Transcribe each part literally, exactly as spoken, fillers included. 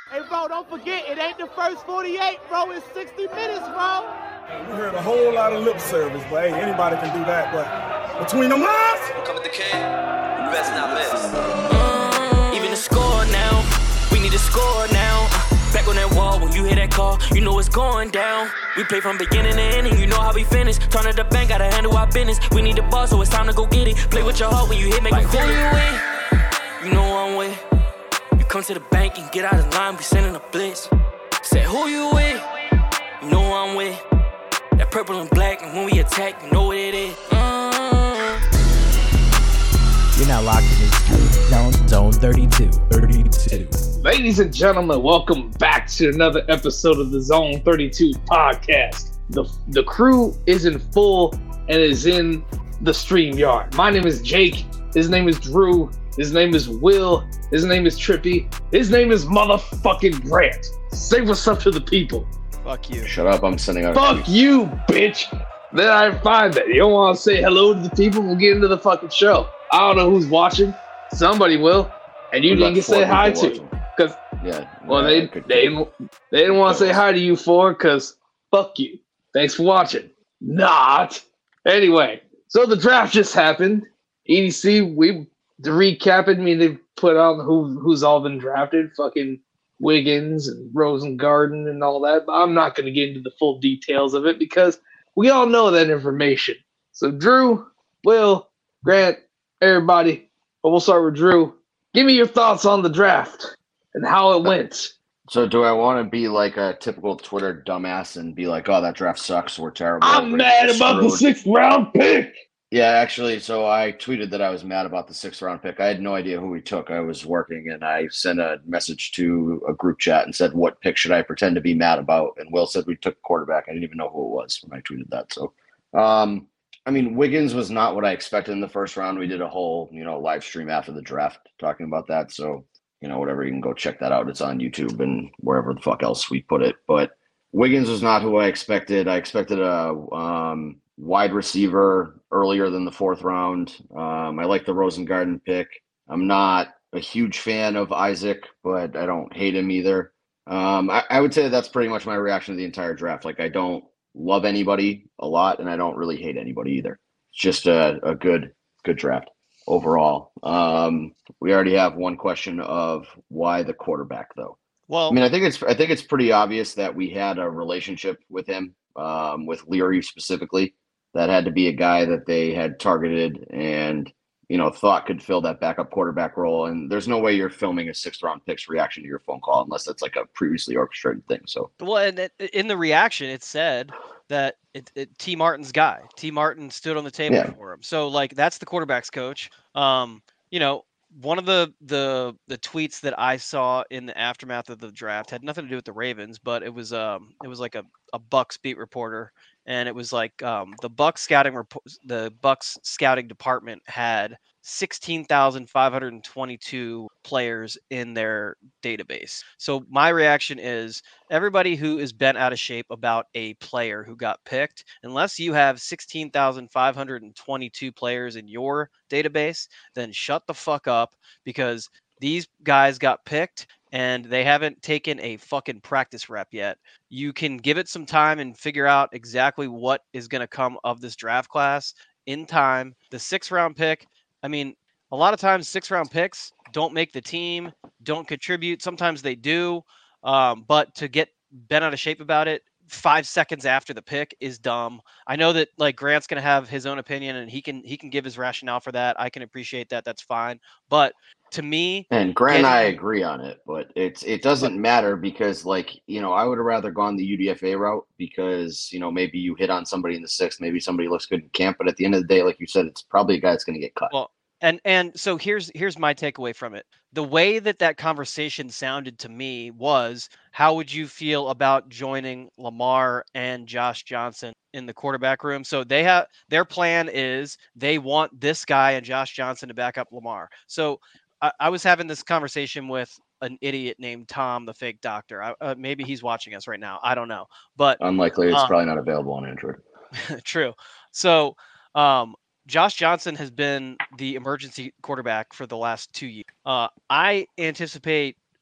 Hey, bro, don't forget, it ain't the first forty-eight, bro. It's sixty minutes, bro. We heard a whole lot of lip service, but hey, anybody can do that. But between them lines, come with the king, you best not miss. Uh, even the score now, we need to score now. Back on that wall, when you hear that call, you know it's going down. We play from beginning to ending, you know how we finish. Turn to the bank, gotta handle our business. We need the ball, so it's time to go get it. Play with your heart when you hit, make like, me feel you with. You know I'm with. You come to the bank and get out of line, we sending a blitz. Say who you with? You know I'm with. That purple and black, and when we attack, you know what it is. Mm. You're now locked in Zone, Zone thirty-two. thirty-two. Ladies and gentlemen, welcome back to another episode of the Zone thirty-two podcast. The, the crew is in full and is in the StreamYard. My name is Jake. His name is Drew. His name is Will. His name is Trippy. His name is motherfucking Grant. Say what's up to the people. Fuck you. Shut up, I'm sending out Fuck a you, bitch. Then I find that. You don't want to say hello to the people? We'll get into the fucking show. I don't know who's watching. Somebody will. And you didn't get to say hi to. Cause, yeah, well, yeah, they, they, didn't, they didn't want to say hi to you for because fuck you. Thanks for watching. Not. Anyway, so the draft just happened. E D C, we, to recap it, I mean, they put on who who's all been drafted. Fucking Wiggins and Rosengarten and all that, but I'm not going to get into the full details of it because we all know that information. So Drew, Will, Grant, everybody, but we'll start with Drew. Give me your thoughts on the draft and how it went. So do I want to be like a typical Twitter dumbass and be like, oh, that draft sucks, we're terrible. I'm we're mad about the sixth round pick. Yeah, actually, so I tweeted that I was mad about the sixth round pick. I had no idea who we took. I was working, and I sent a message to a group chat and said, what pick should I pretend to be mad about? And Will said we took quarterback. I didn't even know who it was when I tweeted that. So, um, I mean, Wiggins was not what I expected in the first round. We did a whole, you know, live stream after the draft talking about that. So, you know, whatever, you can go check that out. It's on YouTube and wherever the fuck else we put it. But Wiggins was not who I expected. I expected a um, wide receiver earlier than the fourth round. Um, I like the Rosengarten pick. I'm not a huge fan of Isaac, but I don't hate him either. Um, I, I would say that's pretty much my reaction to the entire draft. Like, I don't love anybody a lot, and I don't really hate anybody either. It's just a, a good, good draft overall. Um, we already have one question of why the quarterback, though. Well, I mean, I think it's I think it's pretty obvious that we had a relationship with him, um, with Leary specifically. That had to be a guy that they had targeted and, you know, thought could fill that backup quarterback role. And there's no way you're filming a sixth round pick's reaction to your phone call unless that's like a previously orchestrated thing. So, well, and in the reaction, it said that it, it, T. Martin's guy, T. Martin stood on the table yeah. for him. So, like, that's the quarterback's coach. Um, you know, one of the, the the tweets that I saw in the aftermath of the draft had nothing to do with the Ravens, but it was um it was like a, a Bucks beat reporter, and it was like um the Bucks scouting rep- the Bucks scouting department had sixteen thousand five hundred twenty-two players in their database. So my reaction is everybody who is bent out of shape about a player who got picked, unless you have sixteen thousand five hundred twenty-two players in your database, then shut the fuck up, because these guys got picked and they haven't taken a fucking practice rep yet. You can give it some time and figure out exactly what is going to come of this draft class in time. The sixth round pick, I mean, a lot of times six round picks don't make the team, don't contribute. Sometimes they do. Um, but to get bent out of shape about it five seconds after the pick is dumb. I know that like Grant's going to have his own opinion and he can, he can give his rationale for that. I can appreciate that. That's fine. But to me, and Grant getting, and I agree on it, but it's, it doesn't but, matter because like, you know, I would have rather gone the U D F A route because, you know, maybe you hit on somebody in the sixth, maybe somebody looks good in camp, but at the end of the day, like you said, it's probably a guy that's going to get cut. Well, And and so here's here's my takeaway from it. The way that that conversation sounded to me was, how would you feel about joining Lamar and Josh Johnson in the quarterback room? So they have their plan is they want this guy and Josh Johnson to back up Lamar. So I, I was having this conversation with an idiot named Tom, the fake doctor. I, uh, maybe he's watching us right now. I don't know, but unlikely. It's um, probably not available on Android. True. So. Um, Josh Johnson has been the emergency quarterback for the last two years. Uh, I anticipate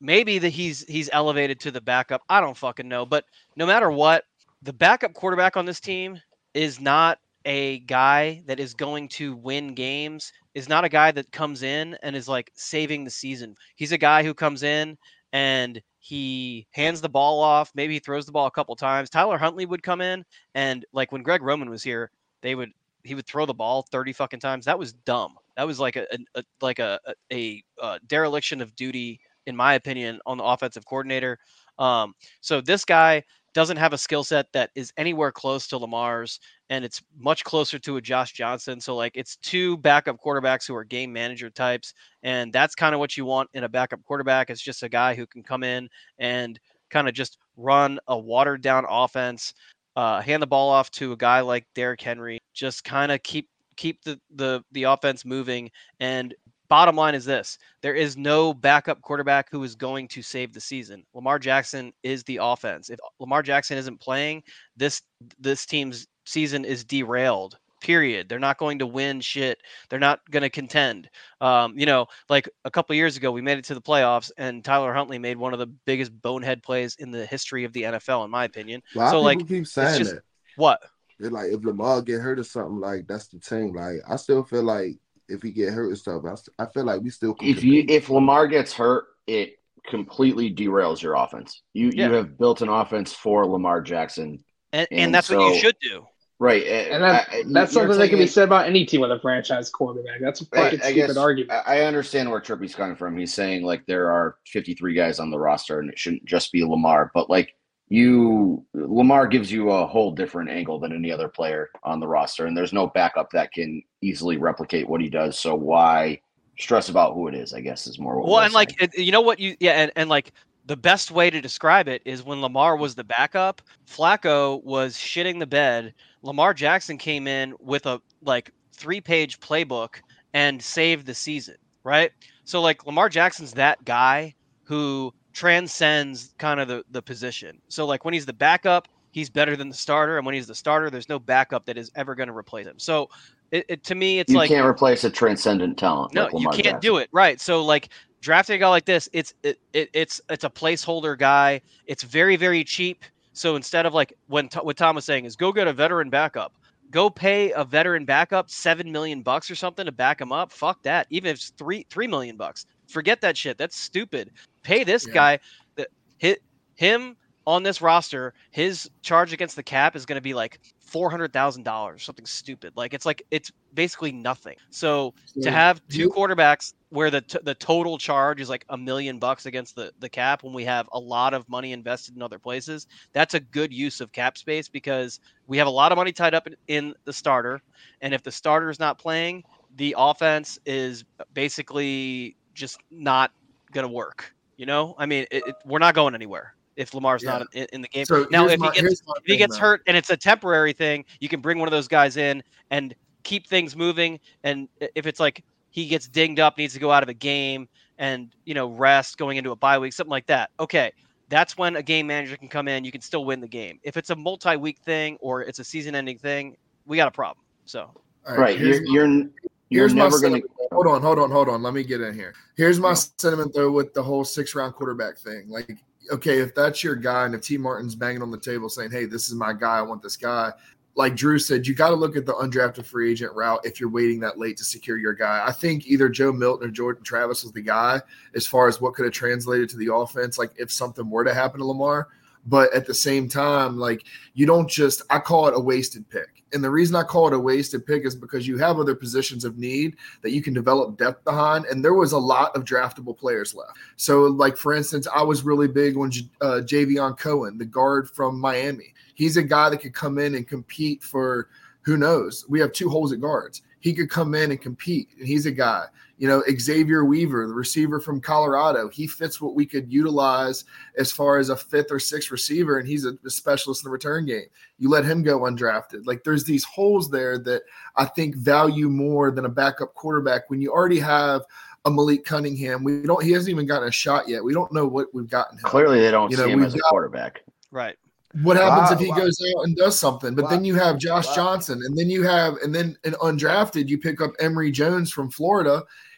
maybe that he's he's elevated to the backup. I don't fucking know. But no matter what, the backup quarterback on this team is not a guy that is going to win games, is not a guy that comes in and is like saving the season. He's a guy who comes in and he hands the ball off. Maybe he throws the ball a couple times. Tyler Huntley would come in and like when Greg Roman was here, they would he would throw the ball thirty fucking times. That was dumb. That was like a, a like a, a a dereliction of duty, in my opinion, on the offensive coordinator. Um, so this guy doesn't have a skill set that is anywhere close to Lamar's, and it's much closer to a Josh Johnson. So like it's two backup quarterbacks who are game manager types, and that's kind of what you want in a backup quarterback. It's just a guy who can come in and kind of just run a watered down offense, uh, hand the ball off to a guy like Derrick Henry, just kind of keep keep the, the the offense moving. And bottom line is this: there is no backup quarterback who is going to save the season. Lamar Jackson is the offense. If Lamar Jackson isn't playing, this this team's season is derailed. Period. They're not going to win shit. They're not going to contend. Um, you know, like a couple of years ago, we made it to the playoffs, and Tyler Huntley made one of the biggest bonehead plays in the history of the N F L, in my opinion. A lot so, of like, people keep saying just, that. What? They're like, if Lamar get hurt or something, like that's the thing. Like, I still feel like if he get hurt and stuff, I, st- I feel like we still. If compete. you if Lamar gets hurt, it completely derails your offense. You yeah. you have built an offense for Lamar Jackson, and, and, and that's so, what you should do. Right, and that, I, that's something that can be said about any team with a franchise quarterback. That's a fucking I, I stupid guess, argument. I understand where Trippy's coming from. He's saying like there are fifty-three guys on the roster, and it shouldn't just be Lamar. But like you, Lamar gives you a whole different angle than any other player on the roster, and there's no backup that can easily replicate what he does. So why stress about who it is? I guess is more. What well, and saying. like it, you know what you yeah, and, and like. The best way to describe it is when Lamar was the backup, Flacco was shitting the bed. Lamar Jackson came in with a like three-page playbook and saved the season, right? So like Lamar Jackson's that guy who transcends kind of the, the position. So like when he's the backup, he's better than the starter, and when he's the starter, there's no backup that is ever going to replace him. So it, it to me, it's you like you can't replace a transcendent talent. No, like Lamar you can't Jackson. do it, right? So like. Drafting a guy like this, it's it, it it's it's a placeholder guy. It's very very cheap. So instead of like when what Tom was saying is go get a veteran backup, go pay a veteran backup seven million bucks or something to back him up. Fuck that. Even if it's three three million bucks, forget that shit. That's stupid. Pay this yeah. guy that hit him on this roster. His charge against the cap is going to be like four hundred thousand dollars, something stupid. Like it's like it's basically nothing. So yeah. to have two quarterbacks where the t- the total charge is like a million bucks against the, the cap when we have a lot of money invested in other places, that's a good use of cap space because we have a lot of money tied up in, in the starter. And if the starter is not playing, the offense is basically just not going to work. You know, I mean, it, it, we're not going anywhere if Lamar's yeah. not in, in the game. So now, if, my, he gets, if he gets hurt and it's a temporary thing, you can bring one of those guys in and keep things moving. And if it's like, he gets dinged up, needs to go out of a game and, you know, rest going into a bye week, something like that. Okay. That's when a game manager can come in. You can still win the game. If it's a multi-week thing or it's a season ending thing, we got a problem. So, right. right. You're, you're, you're here's never going to hold on, hold on, hold on. Let me get in here. Here's my yeah. sentiment though, with the whole six round quarterback thing. Like, okay, if that's your guy and if T Martin's banging on the table saying, hey, this is my guy, I want this guy. Like Drew said, you got to look at the undrafted free agent route if you're waiting that late to secure your guy. I think either Joe Milton or Jordan Travis was the guy as far as what could have translated to the offense, like if something were to happen to Lamar. But at the same time, like you don't just – I call it a wasted pick. And the reason I call it a wasted pick is because you have other positions of need that you can develop depth behind, and there was a lot of draftable players left. So, like, for instance, I was really big on uh, Javion Cohen, the guard from Miami. He's a guy that could come in and compete for who knows. We have two holes at guards. He could come in and compete, and he's a guy. You know, Xavier Weaver, the receiver from Colorado, he fits what we could utilize as far as a fifth or sixth receiver, and he's a, a specialist in the return game. You let him go undrafted. Like there's these holes there that I think value more than a backup quarterback when you already have a Malik Cunningham. We don't. He hasn't even gotten a shot yet. We don't know what we've gotten him. Clearly, they don't you see know, him as a got, quarterback. Right. What happens wow, if he wow. goes out and does something? But wow. then you have Josh wow. Johnson, and then you have, and then an undrafted, you pick up Emory Jones from Florida.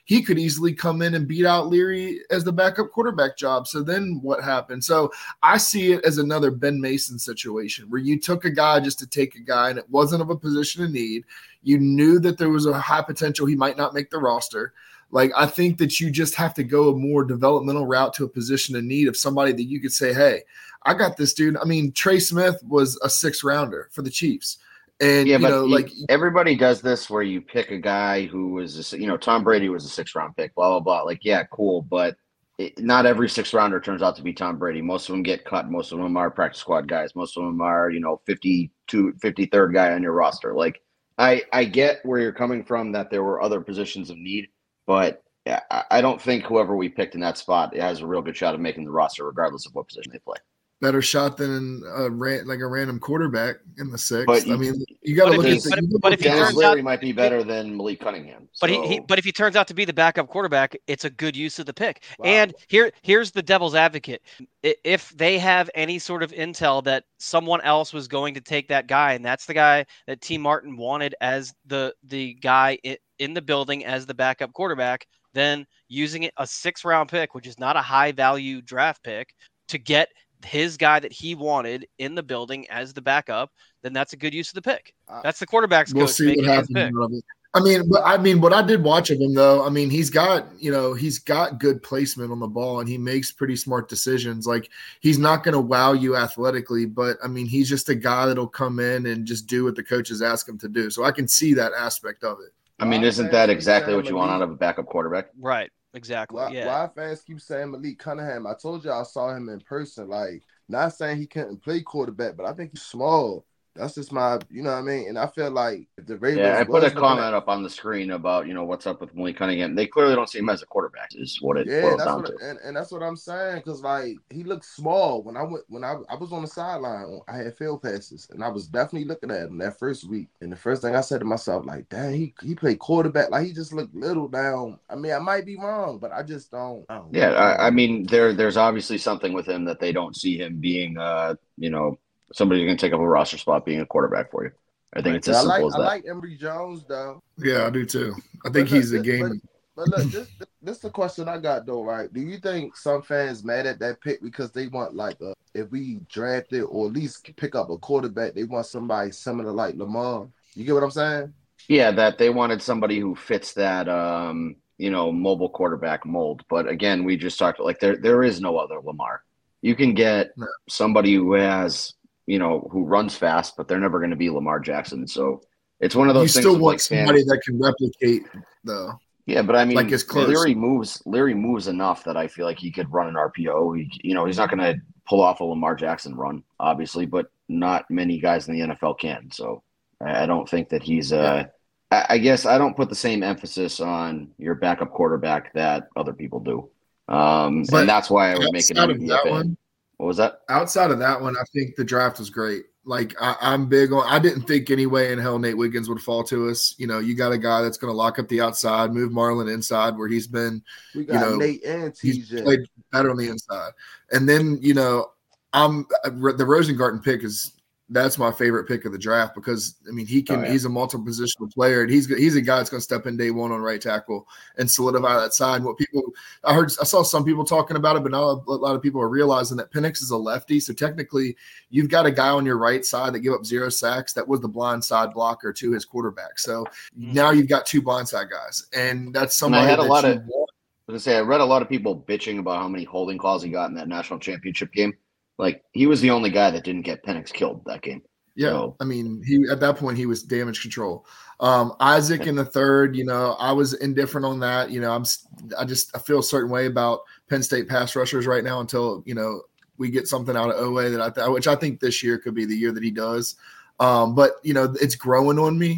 he could easily come in and beat out Leary as the backup quarterback job. So then what happened? So I see it as another Ben Mason situation where you took a guy just to take a guy, and it wasn't of a position of need. You knew that there was a high potential he might not make the roster. Like, I think that you just have to go a more developmental route to a position of need of somebody that you could say, hey, I got this dude. I mean, Trey Smith was a six rounder for the Chiefs. And, yeah, you but know, you, like everybody does this where you pick a guy who was, a, you know, Tom Brady was a six round pick, blah, blah, blah. Like, yeah, cool. But it, not every six rounder turns out to be Tom Brady. Most of them get cut. Most of them are practice squad guys. Most of them are, you know, fifty-two, fifty-third guy on your roster. Like, I, I get where you're coming from, that there were other positions of need, but yeah, I, I don't think whoever we picked in that spot has a real good shot of making the roster, regardless of what position they play. Better shot than a ran, like a random quarterback in the sixth. But you, I mean, you got to look he, at the. But, you but if he Dennis turns Leary out, might be better than Malik Cunningham. But so. he, he, but if he turns out to be the backup quarterback, it's a good use of the pick. Wow. And here, here's the devil's advocate: if they have any sort of intel that someone else was going to take that guy, and that's the guy that T. Martin wanted as the the guy in, in the building as the backup quarterback, then using a six round pick, which is not a high value draft pick, to get his guy that he wanted in the building as the backup, then that's a good use of the pick. That's the quarterback's we'll coach see making what his pick. happens. I mean, but I mean, what I did watch of him though, I mean, he's got, you know, he's got good placement on the ball and he makes pretty smart decisions. Like, he's not going to wow you athletically, but I mean, he's just a guy that'll come in and just do what the coaches ask him to do. So I can see that aspect of it. I mean, isn't that exactly what you want out of a backup quarterback? Right. Exactly. Why, yeah. why fans keep saying Malik Cunningham? I told you I saw him in person. Like, not saying he couldn't play quarterback, but I think he's small. That's just my, you know what I mean? And I feel like if the Ravens, yeah, I put a comment at, up on the screen about, you know, what's up with Malik Cunningham. They clearly don't see him as a quarterback, is what it yeah, boils that's down what, to. And, and that's what I'm saying, because like he looked small when I went when I I was on the sideline. I had field passes, and I was definitely looking at him that first week. And the first thing I said to myself, like, dang, he he played quarterback. Like, he just looked little down. I mean, I might be wrong, but I just don't. I don't yeah, know. I, I mean, there there's obviously something with him that they don't see him being, uh, you know, somebody who can take up a roster spot being a quarterback for you. I think it's as I simple like as I that. like Emory Jones though. Yeah, I do too. I think But he's look, a game. But, but look, this this is the question I got though, right? Do you think some fans mad at that pick because they want like a, if we drafted or at least pick up a quarterback, they want somebody similar like Lamar? You get what I'm saying? Yeah, that they wanted somebody who fits that, um, you know, mobile quarterback mold. But again, we just talked like there there is no other Lamar. You can get No. somebody who has, you know, who runs fast, but they're never going to be Lamar Jackson. So it's one of You those things. still of, want like, somebody fans- that can replicate though. Yeah, but I mean, like, it's close. Leary moves. Leary moves enough that I feel like he could run an R P O. He, you know, he's not going to pull off a Lamar Jackson run, obviously, but not many guys in the N F L can. So I I don't think that he's. Uh, I, I guess I don't put the same emphasis on your backup quarterback that other people do, um, But and that's why I would make it outside an of that E F A. one, What was that? outside of that one, I think the draft was great. Like, I, I'm big on. I didn't think any way in hell Nate Wiggins would fall to us. You know, you got a guy that's going to lock up the outside, move Marlon inside where he's been. We got You know, Nate and T He's J. played better on the inside, and then you know, I'm the Rosengarten pick is that's my favorite pick of the draft because I mean he can Oh, yeah. he's a multiple positional player and he's he's a guy that's going to step in day one on right tackle and solidify that side. And what people I heard I saw some people talking about it, but not a lot of people are realizing that Penix is a lefty, so technically you've got a guy on your right side that gave up zero sacks that was the blind side blocker to his quarterback. So now you've got two blind side guys, and that's And I somebody had a that lot you of. want. I was gonna say I read a lot of people bitching about how many holding calls he got in that national championship game. Like he was the only guy that didn't get Penix killed that game. Yeah, So- I mean, he at that point he was damage control. Um, Isaac in the third, you know, I was indifferent on that. You know, I'm I just I feel a certain way about Penn State pass rushers right now until you know we get something out of O A that I th- which I think this year could be the year that he does. Um, but you know, it's growing on me,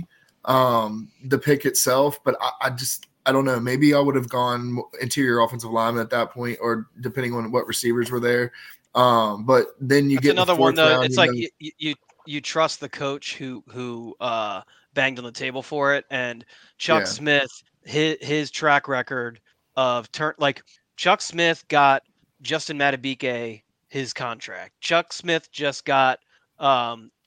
um, the pick itself. But I, I just I don't know. Maybe I would have gone interior offensive lineman at that point, or depending on what receivers were there. Um, but then you That's get in the another one fourth though. round, It's you like know- you, you you trust the coach who who uh, banged on the table for it, and Chuck Yeah. Smith, his his track record of turn like Chuck Smith got Justin Matabike his contract. Chuck Smith just got um,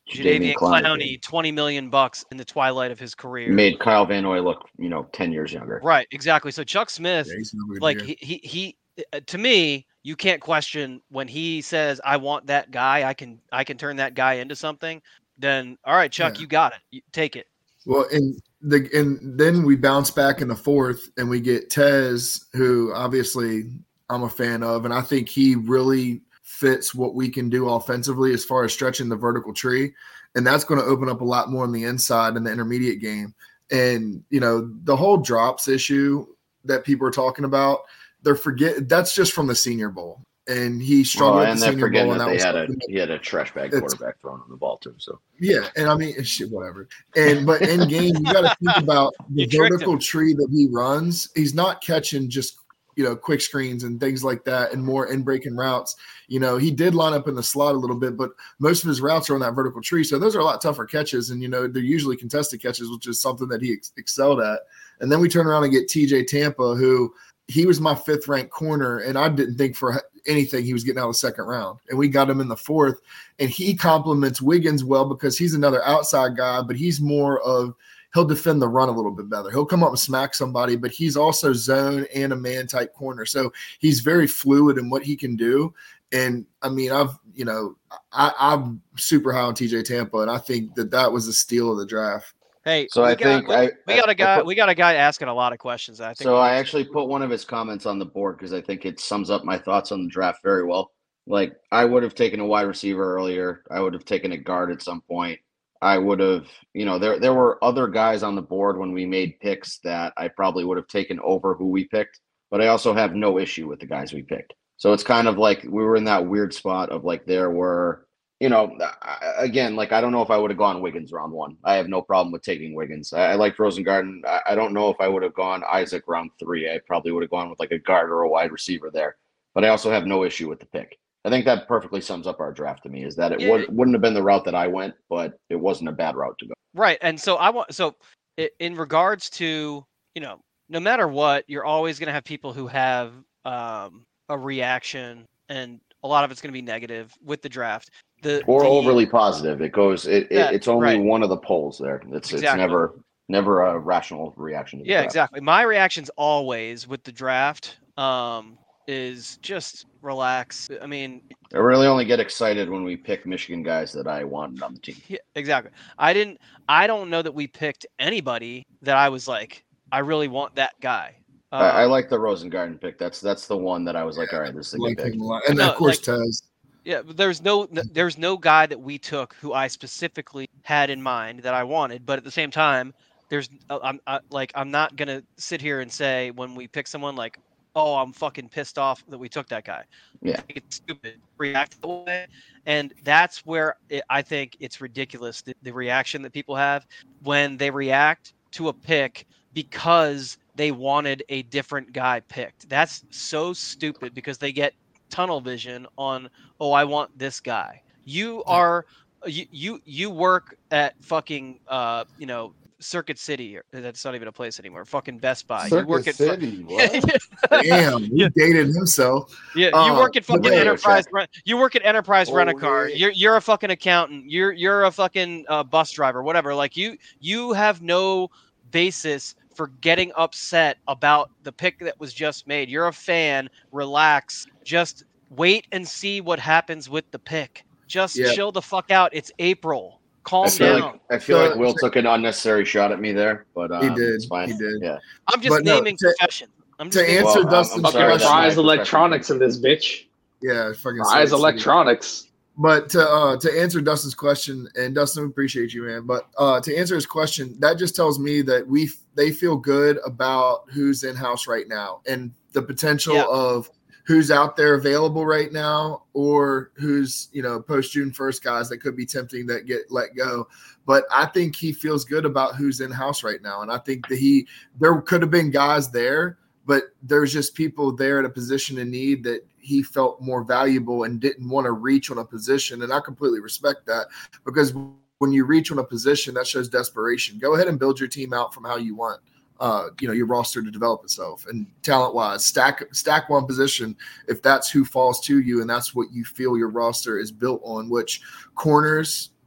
Jadeveon Clowney, twenty million bucks in the twilight of his career. Made Kyle Van Noy look, you know, ten years younger. Right, exactly. So Chuck Smith, yeah, like he, he, he, to me, you can't question when he says, "I want that guy. I can, I can turn that guy into something." Then, all right, Chuck, yeah. you got it. You, take it. Well, and the and then we bounce back in the fourth, and we get Tez, who obviously I'm a fan of, and I think he really fits what we can do offensively as far as stretching the vertical tree. And that's going to open up a lot more on the inside in the intermediate game. And, you know, the whole drops issue that people are talking about, they're forget that's just from the Senior Bowl. And he struggled well, at and the Senior Bowl. And that they was had a, he had a trash bag quarterback throwing on the ball too. So yeah, and I mean, shit, whatever. And but in game, you got to think about the vertical tree that he runs. He's not catching just, you know, quick screens and things like that and more in breaking routes. You know, he did line up in the slot a little bit, but most of his routes are on that vertical tree. So those are a lot tougher catches. And, you know, they're usually contested catches, which is something that he ex- excelled at. And then we turn around and get T J Tampa, who he was my fifth ranked corner. And I didn't think for anything he was getting out of the second round. And we got him in the fourth. And he complements Wiggins well because he's another outside guy, but he's more of, he'll defend the run a little bit better. He'll come up and smack somebody, but he's also zone and a man type corner. So he's very fluid in what he can do. And I mean, I've, you know, I, I'm super high on T J Tampa, and I think that that was a steal of the draft. Hey, so I got, think we, I, we got a I guy, put, we got a guy asking a lot of questions. I think so. I actually put one of his comments on the board because I think it sums up my thoughts on the draft very well. Like I would have taken a wide receiver earlier. I would have taken a guard at some point. I would have, you know, there there were other guys on the board when we made picks that I probably would have taken over who we picked, but I also have no issue with the guys we picked. So it's kind of like we were in that weird spot of like there were, you know, again, like I don't know if I would have gone Wiggins round one. I have no problem with taking Wiggins. I, I liked Rosengarten. I, I don't know if I would have gone Isaac round three. I probably would have gone with like a guard or a wide receiver there, but I also have no issue with the pick. I think that perfectly sums up our draft to me is that it yeah. would, wouldn't have been the route that I went, but it wasn't a bad route to go. Right. And so I want, so in regards to, you know, no matter what, you're always going to have people who have um, a reaction, and a lot of it's going to be negative with the draft. The, or the, overly positive. It goes, it, it that, it's only right. one of the polls there. It's, exactly. it's never, never a rational reaction to the yeah, draft. exactly. My reaction's always with the draft. Um, is just relax. I mean, I really only get excited when we pick Michigan guys that I wanted on the team. Yeah, exactly. I didn't, I don't know that we picked anybody that I was like, I really want that guy. Um, I, I like the Rosengarten pick. That's, that's the one that I was like, all right, this is a good pick. And no, of course, like, Tez. Yeah, but there's no, there's no guy that we took who I specifically had in mind that I wanted, but at the same time, there's, I'm I, like, I'm not going to sit here and say when we pick someone like, oh, I'm fucking pissed off that we took that guy. Yeah. I think it's stupid to react that way. And that's where it, I think it's ridiculous, the, the reaction that people have when they react to a pick because they wanted a different guy picked. That's so stupid because they get tunnel vision on, oh, I want this guy. You are, you you, you work at fucking, uh, you know, Circuit City, that's not even a place anymore. Fucking Best Buy. Circuit you work at City. Fu- Damn, he yeah. dated himself. Yeah, you uh, work at fucking Enterprise. Rent, you work at Enterprise oh, Rent a Car. Yeah. You're you're a fucking accountant. You're you're a fucking uh, bus driver. Whatever. Like you you have no basis for getting upset about the pick that was just made. You're a fan. Relax. Just wait and see what happens with the pick. Just yeah. chill the fuck out. It's April. Calm I feel down. Like, I feel so, like Will took an unnecessary shot at me there, but um, he did. It's fine. He did. Yeah. I'm just but naming no, to, profession. I'm to just answer well, Dustin's I'm, I'm question. Rise Electronics in this bitch. Yeah, fucking Rise Electronics. But to uh, to answer Dustin's question, and Dustin, we appreciate you, man. But uh, to answer his question, that just tells me that we they feel good about who's in house right now and the potential yeah. of who's out there available right now, or who's, you know, post June first guys that could be tempting that get let go. But I think he feels good about who's in house right now. And I think that he, there could have been guys there, but there's just people there at a position in need that he felt more valuable and didn't want to reach on a position. And I completely respect that, because when you reach on a position, that shows desperation. Go ahead and build your team out from how you want. Uh, you know, your roster to develop itself, and talent wise, stack stack one position if that's who falls to you, and that's what you feel your roster is built on. Which corners,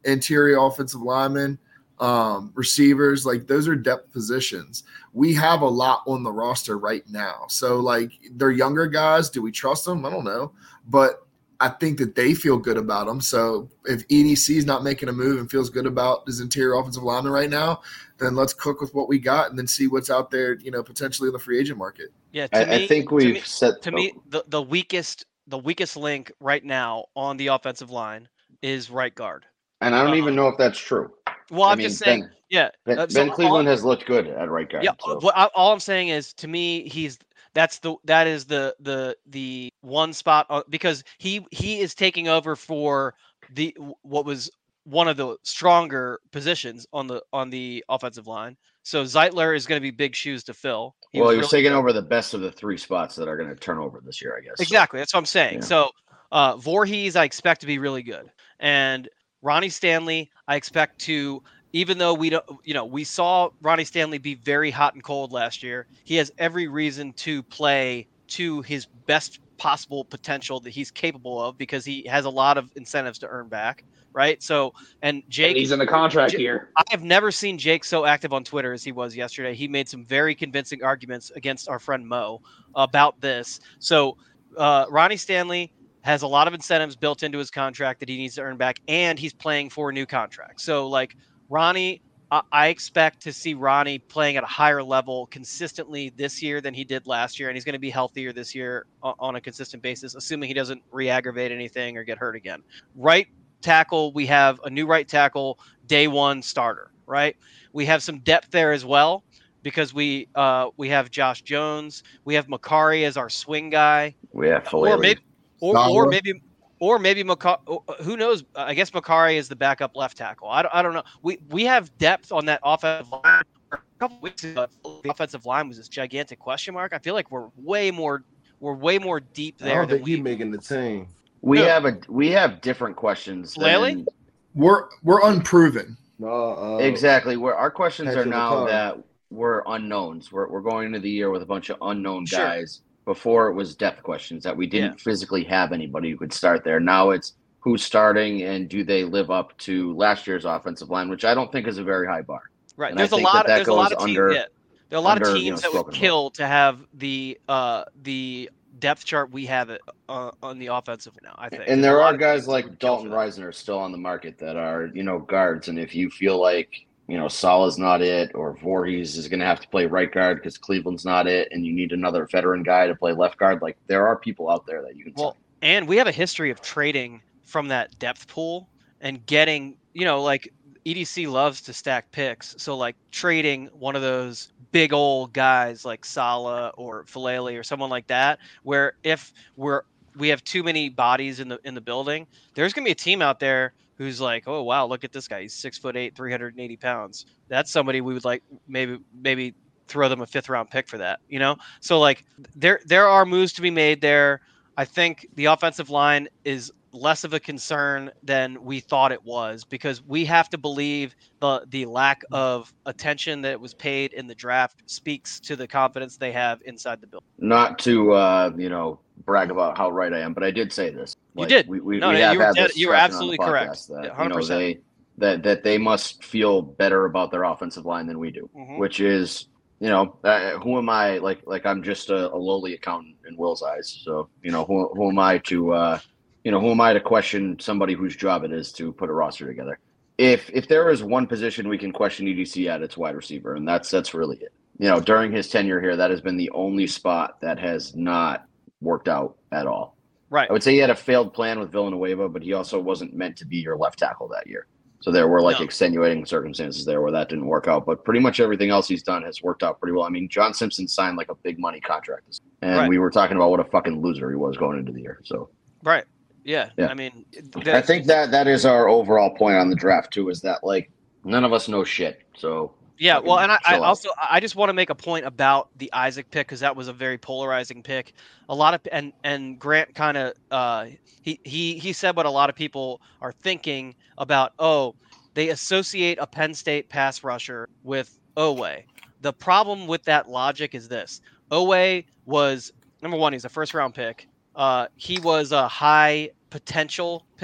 interior offensive linemen, um, receivers. Like those are depth positions. We have a lot on the roster right now. So like they're younger guys. Do we trust them? I don't know, but I think that they feel good about them. So if E D C is not making a move and feels good about his interior offensive lineman right now, then let's cook with what we got and then see what's out there, you know, potentially in the free agent market. Yeah, I, me, I think we've to me, set to me the, the weakest the weakest link right now on the offensive line is right guard. And I don't um, even know if that's true. Well, I I'm mean, just saying, Ben, yeah. Ben, uh, Ben so Cleveland all, has looked good at right guard. Yeah, so. what I, all I'm saying is, to me, he's that's the that is the the the one spot uh, because he he is taking over for the what was one of the stronger positions on the on the offensive line. So Zeitler is going to be big shoes to fill. He well, was he was really taking good. over the best of the three spots that are going to turn over this year, I guess. Exactly, so. That's what I'm saying. Yeah. So uh, Voorhees, I expect to be really good, and Ronnie Stanley, I expect to. Even though we don't, you know, we saw Ronnie Stanley be very hot and cold last year, he has every reason to play to his best possible potential that he's capable of because he has a lot of incentives to earn back, right? So, and Jake, and he's in a contract Jake, year. I have never seen Jake so active on Twitter as he was yesterday. He made some very convincing arguments against our friend Mo about this. So, uh, Ronnie Stanley has a lot of incentives built into his contract that he needs to earn back, and he's playing for a new contract. So, like, Ronnie, I expect to see Ronnie playing at a higher level consistently this year than he did last year, and he's going to be healthier this year on a consistent basis, assuming he doesn't re-aggravate anything or get hurt again. Right tackle, we have a new right tackle, day one starter, right? We have some depth there as well because we uh, we have Josh Jones, we have Makari as our swing guy. We have Falele. Or maybe, or, or maybe – Or maybe Makari, who knows? I guess Makari is the backup left tackle. I don't, I don't know. We we have depth on that offensive line. A couple weeks ago, the offensive line was this gigantic question mark. I feel like we're way more we're way more deep there. I don't than think we, he's making the team. We no. have a we have different questions. Laley? We're we're unproven. No, uh, exactly. Where our questions Patrick are now McCarr. that we're unknowns. We're we're going into the year with a bunch of unknown Sure. guys. Before it was depth questions that we didn't Yeah. physically have anybody who could start there. Now it's who's starting and do they live up to last year's offensive line, which I don't think is a very high bar. Right. And There's I a think lot. that that There's a lot goes of teams. under- Yeah. There are a lot under, of you know, teams that spoken would about. kill to have the uh the depth chart we have it uh, on the offensive now. I think. And There's there a lot are of guys teams that like would kill Dalton for that. Reisner still on the market that are, you know, guards. And if you feel like, you know, Salah's not it, or Voorhees is going to have to play right guard because Cleveland's not it, and you need another veteran guy to play left guard, like there are people out there that you can Well, sign. and we have a history of trading from that depth pool and getting, you know, like E D C loves to stack picks. So like trading one of those big old guys like Salah or Falele or someone like that, where if we're we have too many bodies in the in the building, there's gonna be a team out there who's like, oh wow, look at this guy, he's six foot eight, three hundred eighty pounds. That's somebody we would like maybe maybe throw them a fifth round pick for that, you know? So like there there are moves to be made there. I think the offensive line is less of a concern than we thought it was because we have to believe the the lack of attention that was paid in the draft speaks to the confidence they have inside the building. Not to, uh, you know, brag about how right I am, but I did say this. You did. We, we, No, we no, have you were had dead- this you were discussion on the absolutely correct. podcast That, Yeah, you know, one hundred percent. they, that, that they must feel better about their offensive line than we do, Mhm. which is, you know, uh, who am I? Like, like I'm just a, a lowly accountant in Will's eyes. So, you know, who, who am I to, uh, you know, who am I to question somebody whose job it is to put a roster together? If if there is one position we can question E D C at, it's wide receiver, and that's that's really it. You know, during his tenure here, that has been the only spot that has not worked out at all. Right. I would say he had a failed plan with Villanueva, but he also wasn't meant to be your left tackle that year. So there were like No. extenuating circumstances there where that didn't work out. But pretty much everything else he's done has worked out pretty well. I mean, John Simpson signed like a big money contract, this- and Right. we were talking about what a fucking loser he was going into the year. So Right. Yeah. Yeah. I mean, I think that that is our overall point on the draft too, is that like none of us know shit. So Yeah, fucking well, and I, I chill out. also I just want to make a point about the Isaac pick because that was a very polarizing pick. A lot of and and Grant kind of uh, he he he said what a lot of people are thinking about. Oh, they associate a Penn State pass rusher with Oweh. The problem with that logic is this: Oweh was number one. He's a first round pick. Uh, he was a high potential pick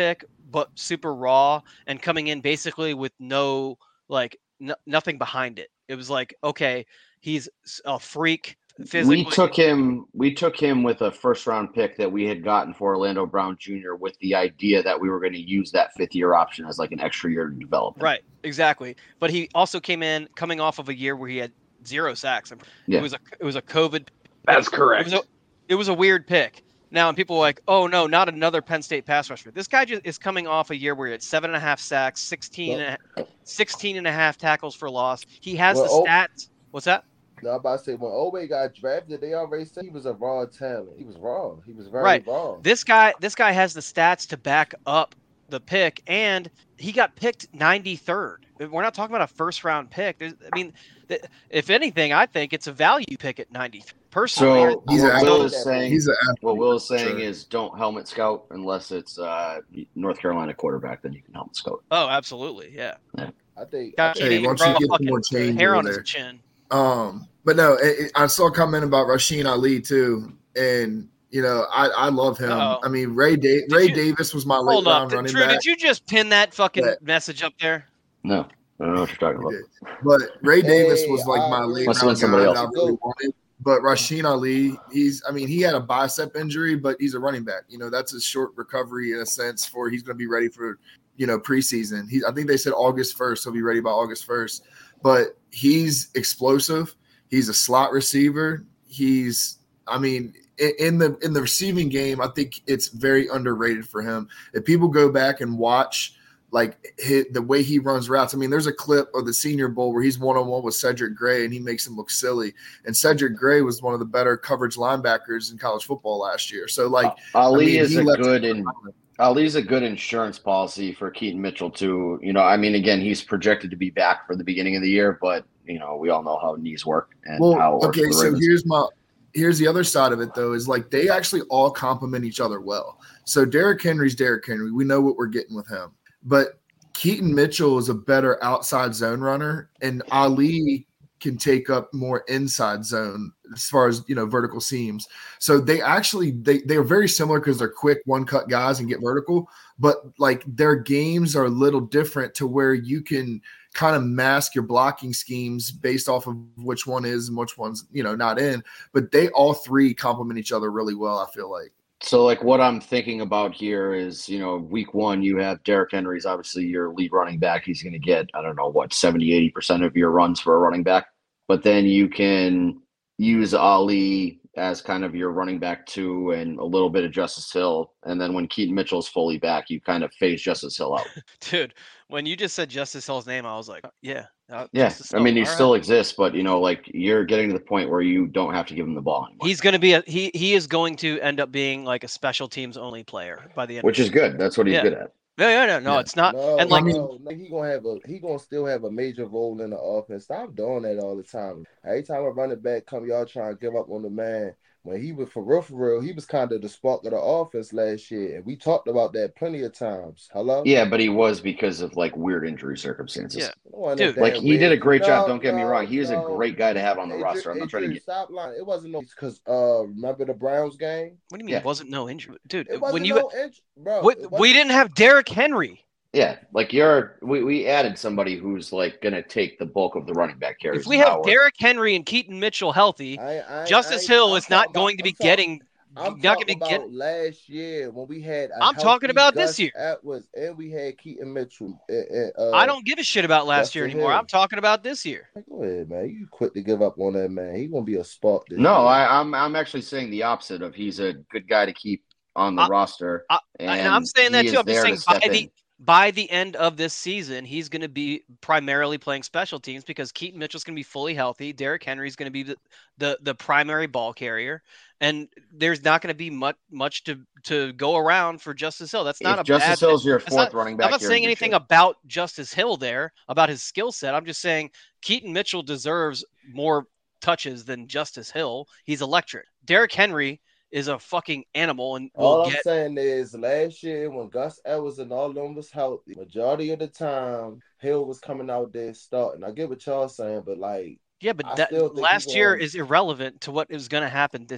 but super raw and coming in basically with no like n- nothing behind it. It was like, okay, he's a freak. Physically. We took him. We took him with a first round pick that we had gotten for Orlando Brown Junior with the idea that we were going to use that fifth year option as like an extra year to develop him. Right, exactly. But he also came in coming off of a year where he had zero sacks. Yeah. It was a it was a COVID. That's correct. It was a, it was a weird pick. Now, and people were like, oh no, not another Penn State pass rusher. This guy just is coming off a year where he had seven and a half sacks, sixteen, and a, sixteen and a half tackles for loss. He has well, the oh. stats. What's that? No, I'm about to say when Oweh got drafted, they already said he was a raw talent. He was raw. He was very right. raw. This guy, this guy has the stats to back up the pick, and he got picked ninety-third. We're not talking about a first round pick. There's, I mean, if anything, I think it's a value pick at ninety-three. Personally, so he's what Will is saying, he's what Will is saying sure. is don't helmet scout unless it's uh, North Carolina quarterback. Then you can helmet scout. Oh, absolutely, yeah. yeah. I think. Hey, once you get some more change hair on there. his chin. Um, but no, it, I saw a comment about Rasheen Ali too, and you know I, I love him. Uh-oh. I mean Ray da- Ray you, Davis was my late round running Drew, back. Did you just pin that fucking yeah. message up there? No, I don't know what you're talking about. But Ray hey, Davis was like my late round guy somebody else. that I really wanted. But Rasheen Ali, he's I mean he had a bicep injury, but he's a running back. You know that's a short recovery in a sense for he's going to be ready for you know preseason. He I think they said August first. He'll be ready by August first. But he's explosive. He's a slot receiver. He's, I mean, in the in the receiving game, I think it's very underrated for him. If people go back and watch, like hit, the way he runs routes, I mean, there's a clip of the Senior Bowl where he's one on one with Cedric Gray, and he makes him look silly. And Cedric Gray was one of the better coverage linebackers in college football last year. So, like, Ali I mean, is a good in. Ali's a good insurance policy for Keaton Mitchell too. You know, I mean, again, he's projected to be back for the beginning of the year, but you know, we all know how knees work and well, how it works. Okay, so Ravens. here's my here's the other side of it though, is like they actually all complement each other well. So Derrick Henry's Derrick Henry. We know what we're getting with him. But Keaton Mitchell is a better outside zone runner, and Ali can take up more inside zone as far as, you know, vertical seams. So they actually, they, they are very similar because they're quick one cut guys and get vertical, but like their games are a little different to where you can kind of mask your blocking schemes based off of which one is and which one's, you know, not in, but they all three complement each other really well. I feel like. So like what I'm thinking about here is, you know, week one, you have Derrick Henry's obviously your lead running back. He's going to get, I don't know what, seventy, eighty percent of your runs for a running back. But then you can use Ali as kind of your running back too, and a little bit of Justice Hill. And then when Keaton Mitchell's fully back, you kind of phase Justice Hill out. Dude, when you just said Justice Hill's name, I was like, yeah. Uh, yeah, I mean, he still right. exists, but, you know, like you're getting to the point where you don't have to give him the ball anymore. He's going to be a he. He is going to end up being like a special teams only player by the end. Which of is good. That's what he's yeah. good at. No, no, no, no, yeah. it's not. No, and like, no, no, he gonna have a he gonna still have a major role in the offense. Stop doing that all the time. Every time a running back come, y'all trying to give up on the man. When he was for real, for real, he was kind of the spark of the offense last year, and we talked about that plenty of times. Hello. Yeah, but he was because of like weird injury circumstances. Yeah, dude, like he did a great no, job. Don't get no, me wrong; he is no. a great guy to have on the Adrian, roster. I'm not trying to get stop lying. It wasn't no because uh, remember the Browns game? What do you mean? Yeah. It wasn't no injury, dude. It wasn't when you no injury, bro. we, we didn't have Derrick Henry. Yeah, like you're we, we added somebody who's like gonna take the bulk of the running back carries. If we have Derrick Henry and Keaton Mitchell healthy, I, I, Justice I, Hill I'm is not about, going to be I'm getting. I'm not talking gonna be about getting. last year when we had. A I'm talking about Gus this year. Atwood, and we had Keaton Mitchell. And, uh, I don't give a shit about last year anymore. Hill. I'm talking about this year. Go ahead, man. You quit to give up on that man. He gonna be a spark. This no, year. I, I'm I'm actually saying the opposite of he's a good guy to keep on the I, roster. I, and, and I'm saying that too. I'm just saying to by the in. by the end of this season, he's going to be primarily playing special teams because Keaton Mitchell's going to be fully healthy. Derrick Henry's going to be the, the the primary ball carrier, and there's not going to be much much to to go around for Justice Hill. That's not if a Justice bad, Hill's your fourth not, running back. I'm not saying anything shape. about Justice Hill there, about his skill set. I'm just saying Keaton Mitchell deserves more touches than Justice Hill. He's electric. Derrick Henry is a fucking animal, and we'll all I'm get... saying is last year when Gus Edwards and all of them was healthy, majority of the time Hill was coming out there starting. I get what y'all saying, but like yeah, but that last year gonna... is irrelevant to what is going to happen this year.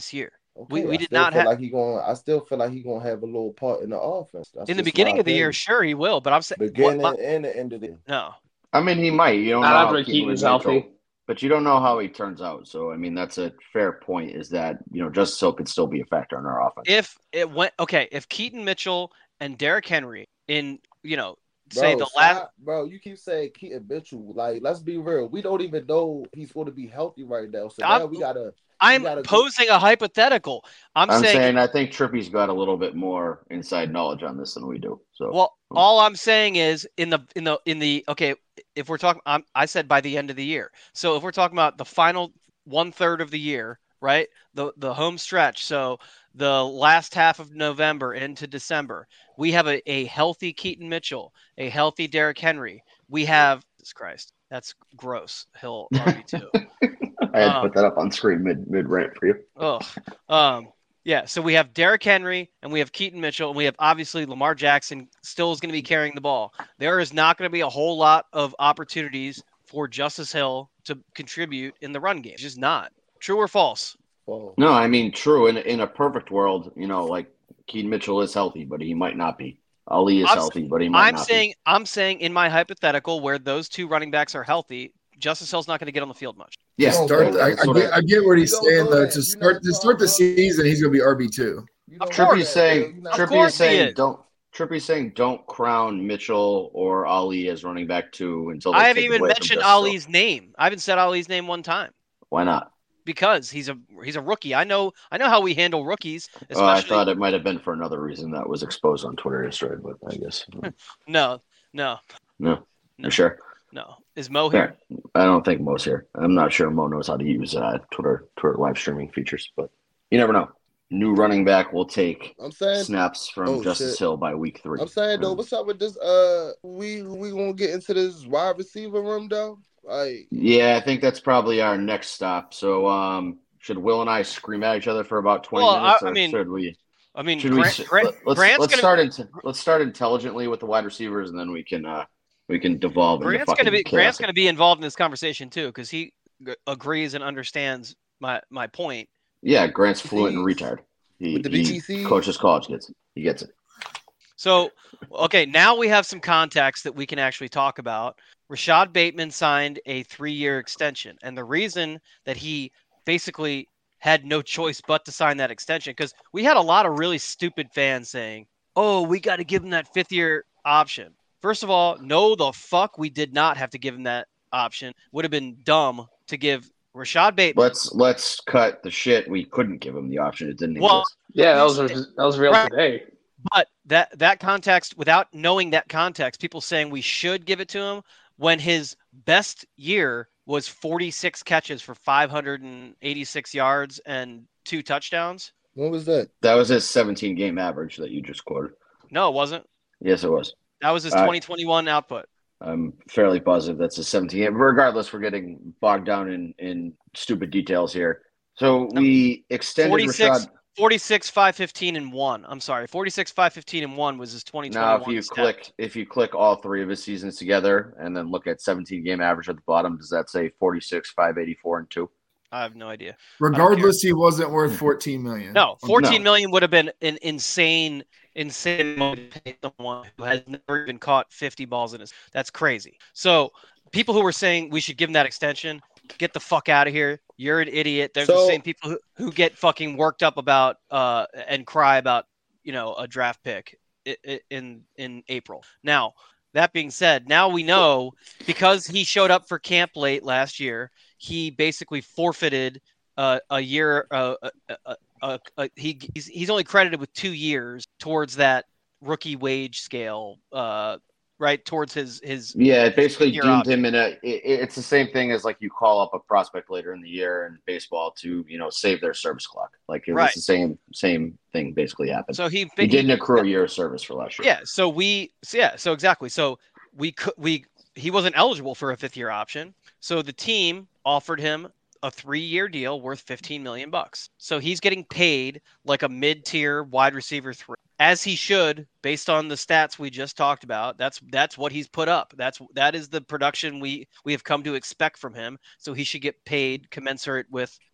Okay, we we I did still not feel have. like he going. I still feel like he gonna have a little part in the offense. That's In the just beginning my of the year, opinion. sure he will, but I'm saying Beginning what, and the end of the year. no. I mean, he might. You don't Not know after how Keaton's Keaton Mitchell, healthy. but you don't know how he turns out. So, I mean, that's a fair point. Is that you know Justice Hill could still be a factor in our offense. If it went okay, if Keaton Mitchell and Derrick Henry in you know say Bro, the last stop, bro, you keep saying Keaton Mitchell. Like, let's be real. We don't even know he's going to be healthy right now. So I'm- now we gotta. I'm we gotta posing a hypothetical. I'm, I'm saying, saying I think Trippy's got a little bit more inside knowledge on this than we do. So, well, all I'm saying is in the in the in the okay, if we're talking, I'm, I said by the end of the year. So if we're talking about the final one third of the year, right? The the home stretch. So the last half of November into December, we have a, a healthy Keaton Mitchell, a healthy Derrick Henry. We have Jesus Christ, that's gross. Hill R B two. I had to um, put that up on screen mid mid rant for you. Oh, um, yeah. So we have Derrick Henry and we have Keaton Mitchell and we have obviously Lamar Jackson still is going to be carrying the ball. There is not going to be a whole lot of opportunities for Justice Hill to contribute in the run game. It's just not. True or false? Whoa. No, I mean true. In in a perfect world, you know, like Keaton Mitchell is healthy, but he might not be. Ali is I'm, healthy, but he might I'm not saying be. I'm saying in my hypothetical where those two running backs are healthy, Justice Hill's not going to get on the field much. Yeah, Start, I, I, get, I get what he's saying though. To start to start the season, he's going to be R B two. Trippy's saying Of Trippy course is he saying is. don't Trippy's saying don't crown Mitchell or Ali as running back two until they I haven't take even away from mentioned Justice Hill. Ali's name. I haven't said Ali's name one time. Why not? Because he's a he's a rookie. I know I know how we handle rookies. Oh, I Especially thought it might have been for another reason that was exposed on Twitter yesterday, but I guess no, no, no. No. You're sure? no. Is Mo here? Yeah. I don't think Mo's here. I'm not sure Mo knows how to use uh, Twitter Twitter live streaming features, but you never know. New running back will take I'm saying snaps from oh, Justice shit. Hill by week three. I'm saying though, Um, what's up with this? Uh, we we gonna get into this wide receiver room though. Like, yeah, I think that's probably our next stop. So, um, should Will and I scream at each other for about twenty Well, minutes, I- I or mean, should we? I mean, Should Grant, we? Grant, let's Grant's let's gonna, start into, let's start intelligently with the wide receivers, and then we can uh we can devolve into Grant's fucking gonna be chaos. Grant's gonna be involved in this conversation too because he g- agrees and understands my my point. Yeah, Grant's fluent and Please. retard. He, With the he B T Cs? coaches college kids. He gets it. So, okay, now we have some context that we can actually talk about. Rashad Bateman signed a three-year extension, and the reason that he basically had no choice but to sign that extension, because we had a lot of really stupid fans saying, "Oh, we got to give him that fifth-year option." First of all, no, the fuck, we did not have to give him that option. Would have been dumb to give Rashad Bateman. Let's let's cut the shit. We couldn't give him the option. It didn't Well, exist. Yeah, that was that was real Right. today. But that that context, without knowing that context, people saying we should give it to him when his best year was forty-six catches for five hundred eighty-six yards and two touchdowns. when was that? That was his seventeen game average that you just quoted. No, it wasn't. Yes, it was. That was his Uh, twenty twenty-one output. I'm fairly positive that's a seventeen game. Regardless, we're getting bogged down in, in stupid details here. So we extended forty-six, Rashad. forty-six, five fifteen, and one. I'm sorry, forty-six, five fifteen, and one was his twenty twenty-one. Now, if you stat. click if you click all three of his seasons together and then look at seventeen game average at the bottom, does that say forty-six, five eighty-four, and two? I have no idea. Regardless, he wasn't worth fourteen million. No, fourteen No. million would have been an insane, insane money to pay someone who has never even caught fifty balls in his. That's crazy. So people who were saying we should give him that extension, get the fuck out of here. You're an idiot. They're the So- same people who, who get fucking worked up about uh and cry about, you know, a draft pick i- i- in in April. Now, that being said, now we know because he showed up for camp late last year, he basically forfeited uh, a year. Uh, uh, uh, uh, uh, he he's, he's only credited with two years towards that rookie wage scale, uh, right towards his his. Yeah, it basically year doomed option. him in a. It, it's the same thing as like you call up a prospect later in the year in baseball to you know save their service clock. Like it Right. was the same same thing basically happened. So he he didn't accrue a year of service for last year. Yeah. So we. So yeah. So exactly. So we could we he wasn't eligible for a fifth year option. So the team offered him a three-year deal worth fifteen million bucks. So he's getting paid like a mid-tier wide receiver three, as he should, based on the stats we just talked about. That's that's what he's put up. That's that is the production we we have come to expect from him. So he should get paid commensurate with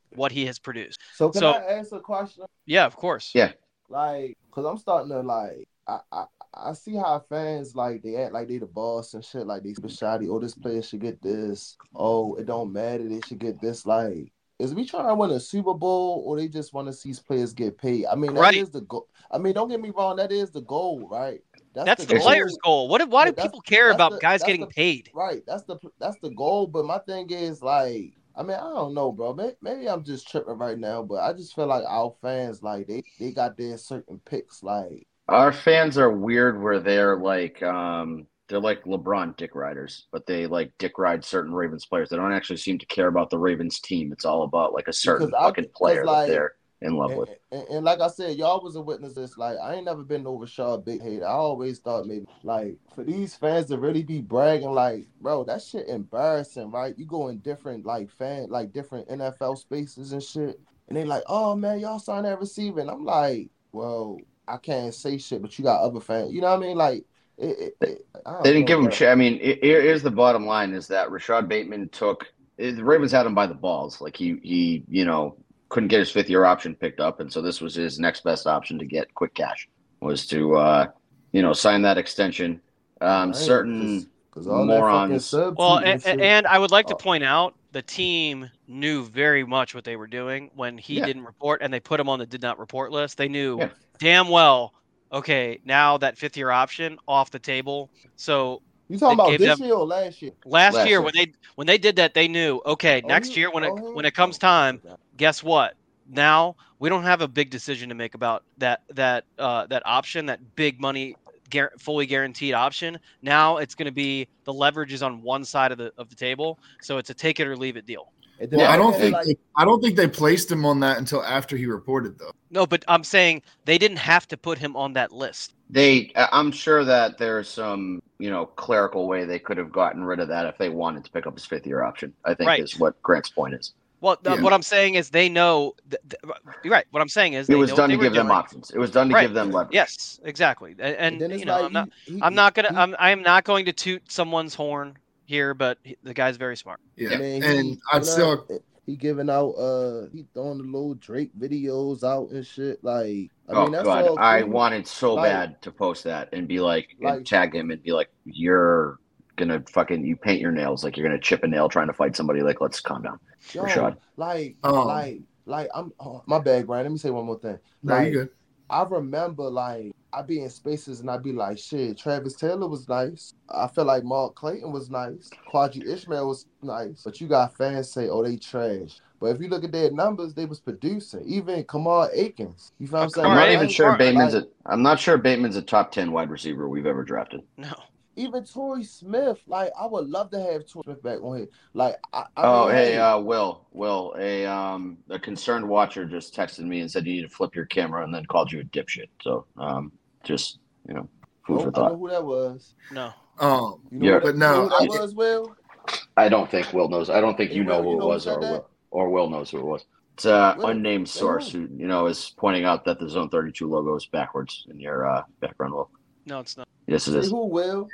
what he has produced. So can so, I ask a question? Yeah, of course. Yeah. Like, cause I'm starting to like, I, I I see how fans like they act like they the boss and shit. Like they specialty. Oh, this player should get this. Oh, it don't matter. They should get this. Like, is we trying to win a Super Bowl or they just want to see players get paid? I mean, that right. is the goal. I mean, don't get me wrong. That is the goal, right? That's, that's the, the player's goal. What? Why do yeah, people care about the, guys getting the, paid? Right. That's the that's the goal. But my thing is like, I mean, I don't know, bro. Maybe, maybe I'm just tripping right now, but I just feel like our fans like they they got their certain picks. Like our fans are weird, where they're like um they're like LeBron dick riders, but they like dick ride certain Ravens players. They don't actually seem to care about the Ravens team. It's all about like a certain because fucking I, player like, that they're in love and, with. And, and, and like I said, y'all was a witness to this. Like, I ain't never been no Rashad big hater. I always thought maybe, like, for these fans to really be bragging, like, bro, that shit embarrassing, right? You go in different, like, fan, like, different N F L spaces and shit, and they like, oh, man, y'all signed that receiver. And I'm like, well, I can't say shit, but you got other fans. You know what I mean? Like, it, it, it, they didn't know, give him bro. shit. I mean, it, here's the bottom line is that Rashad Bateman took – the Ravens had him by the balls. Like, he, he you know – couldn't get his fifth year option picked up, and so this was his next best option to get quick cash, was to uh you know sign that extension. Um right, certain cause, cause morons. Well, and, and, and I would like to point out the team knew very much what they were doing when he yeah. didn't report, and they put him on the did not report list. They knew yeah. damn well, okay, now that fifth year option off the table. So you talking about this them, year or last year? Last, last year, year when they when they did that, they knew, okay, oh, next year when it oh, when it comes time, guess what? Now we don't have a big decision to make about that that uh, that option, that big money, gar- fully guaranteed option. Now it's going to be the leverage is on one side of the of the table, so it's a take it or leave it deal. Well, I don't think like, they, I don't think they placed him on that until after he reported, though. No, but I'm saying they didn't have to put him on that list. They, I'm sure that there's some, you know, clerical way they could have gotten rid of that if they wanted to pick up his fifth year option. I think right. is what Grant's point is. Well, th- yeah. what I'm saying is they know. Th- th- you're right. What I'm saying is it was done to give them doing. options. It was done to right. give them leverage. Yes, exactly. And, and you know, like I'm not. He, he, I'm not gonna. He, I'm. I'm not going to toot someone's horn here, but he, the guy's very smart. Yeah, Man, and he, I'd still. He giving out. Uh, he throwing the little Drake videos out and shit. Like, I oh mean, that's god, all I cool. wanted so like, bad to post that and be like, like, and tag him and be like, you're gonna fucking you paint your nails like you're gonna chip a nail trying to fight somebody. Like, let's calm down. Yo, Rashad. like, oh. like, like, I'm. Oh, my bad, Brian. Let me say one more thing. No, like, you good. I remember, like, I'd be in spaces and I'd be like, shit, Travis Taylor was nice. I feel like Mark Clayton was nice. Quadri Ishmael was nice. But you got fans say, oh, they trash. But if you look at their numbers, they was producing. Even Kamal Akins. You feel what I'm saying? I'm not even sure Mark, Bateman's like, a I'm not sure Bateman's a top ten wide receiver we've ever drafted. No. Even Torrey Smith, like, I would love to have Torrey Smith back on here. Like, I, I oh, mean, hey, hey, uh, Will, Will, a um, a concerned watcher just texted me and said you need to flip your camera, and then called you a dipshit. So, um, just you know, food oh, for I thought. know who that was. No. Um, You know Yeah. who that, but you know no, who that I- was, Will? I don't think Will knows. I don't think Hey, you know Will, who you it know was, who or said that? Will, or Will knows who it was. It's a Will? unnamed Say source who? who you know is pointing out that the Zone thirty-two logo is backwards in your uh, background. Will. No, it's not. Yes, it Say is. who, Will?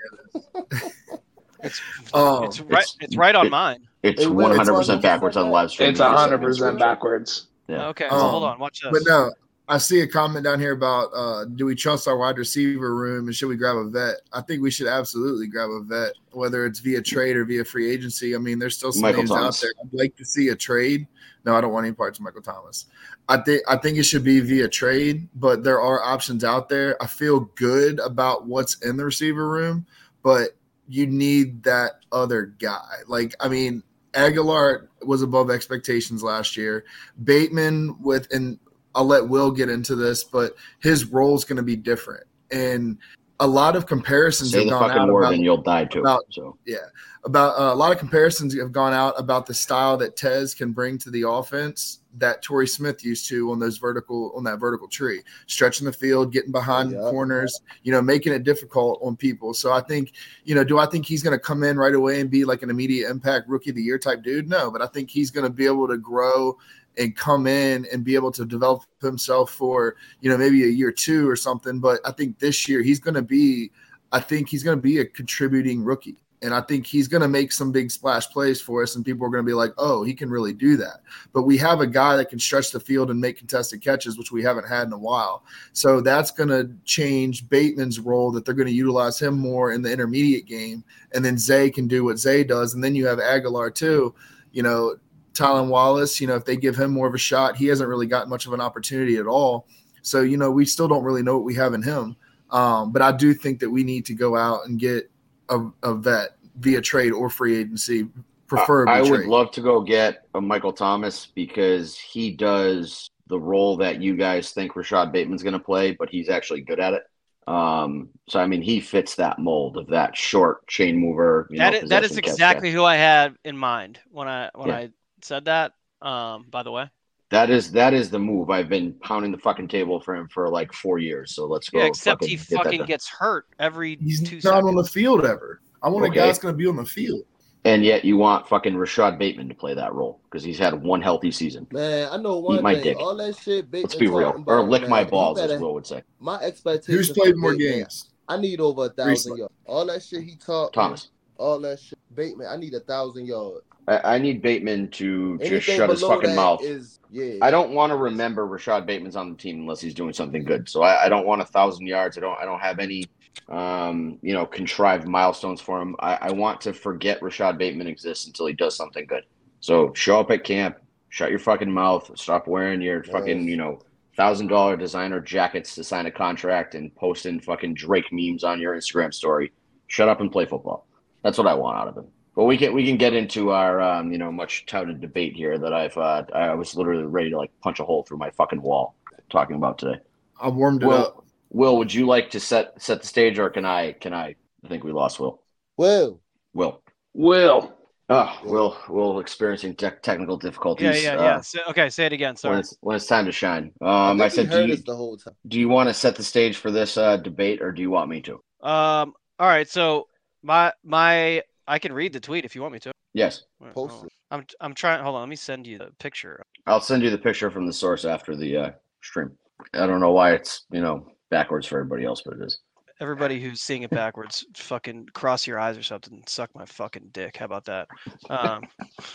It's um, it's right. it's- It's right on it- mine. It's Hey, Will, one hundred who percent said backwards on that? live stream. It's one hundred percent backwards. Yeah. Okay. So Um, hold on. Watch this. But no, I see a comment down here about uh, do we trust our wide receiver room and should we grab a vet? I think we should absolutely grab a vet, whether it's via trade or via free agency. I mean, there's still some Michael names Thomas. out there. I'd like to see a trade. No, I don't want any parts of Michael Thomas. I think I think it should be via trade, but there are options out there. I feel good about what's in the receiver room, but you need that other guy. Like, I mean, Aguilar was above expectations last year. Bateman with, and I'll let Will get into this, but his role is going to be different. And a lot of comparisons Say have the gone fucking out word about, and you'll die too. about so yeah, about uh, a lot of comparisons have gone out about the style that Tez can bring to the offense that Torrey Smith used to on those vertical on that vertical tree, stretching the field, getting behind Yeah. corners, you know, making it difficult on people. So I think, you know, do I think he's going to come in right away and be like an immediate impact rookie of the year type dude? No, but I think he's going to be able to grow and come in and be able to develop himself for, you know, maybe a year two or something. But I think this year he's going to be, I think he's going to be a contributing rookie. And I think he's going to make some big splash plays for us, and people are going to be like, oh, he can really do that. But we have a guy that can stretch the field and make contested catches, which we haven't had in a while. So that's going to change Bateman's role, that they're going to utilize him more in the intermediate game. And then Zay can do what Zay does. And then you have Aguilar too. You know, Tylan Wallace, you know, if they give him more of a shot, he hasn't really gotten much of an opportunity at all. So, you know, we still don't really know what we have in him. Um, but I do think that we need to go out and get a, a vet via trade or free agency, preferably I, I would trade. love to go get a Michael Thomas because he does the role that you guys think Rashad Bateman's going to play, but he's actually good at it. Um, so, I mean, he fits that mold of that short chain mover. You that know, is, that is exactly who I had in mind when I when Yeah. I said that, um, by the way. That is that is the move. I've been pounding the fucking table for him for like four years. So let's go. Yeah, except fucking he get that fucking done. gets hurt every He's two not seconds. on the field ever. I want Okay. a guy that's going to be on the field. And yet you want fucking Rashad Bateman to play that role because he's had one healthy season. Man, I know one Eat my thing. dick. All that shit. Bateman Let's be real. talking Or about, lick man, my he balls, better- as Will would say. My expectations. Who's played for more Bateman, games? I need over a thousand Recently. yards. All that shit he talked. Thomas. All that shit. Bateman, I need a thousand yards. I, I need Bateman to just Anything shut his below fucking that mouth. is- yeah. I don't want to remember Rashad Bateman's on the team unless he's doing something good. So I, I don't want a thousand yards. I don't. I don't have any, um, you know, contrived milestones for him. I, I want to forget Rashad Bateman exists until he does something good. So show up at camp, shut your fucking mouth, stop wearing your fucking, Yes. you know, thousand dollar designer jackets to sign a contract and posting fucking Drake memes on your Instagram story. Shut up and play football. That's what I want out of him. But we can we can get into our um, you know, much touted debate here that I've uh, I was literally ready to like punch a hole through my fucking wall talking about today. I warmed it Will, up. Will, would you like to set set the stage, or can I can I? I think we lost Will. Will. Will. Will. Oh, Will. Will experiencing te- technical difficulties. Yeah, yeah, uh, yeah. So, okay, say it again. When Sorry. it's, when it's time to shine. I, Um, I, think said, he do heard you, us the whole time. do you want to set the stage for this uh, debate, or do you want me to? Um. All right. So my my I can read the tweet if you want me to. Yes. Wait, Post hold on. it. I'm I'm trying. Hold on. Let me send you the picture. I'll send you the picture from the source after the uh, stream. I don't know why it's, you know, backwards for everybody else, but it is. Everybody who's seeing it backwards, fucking cross your eyes or something. Suck my fucking dick. How about that? Um.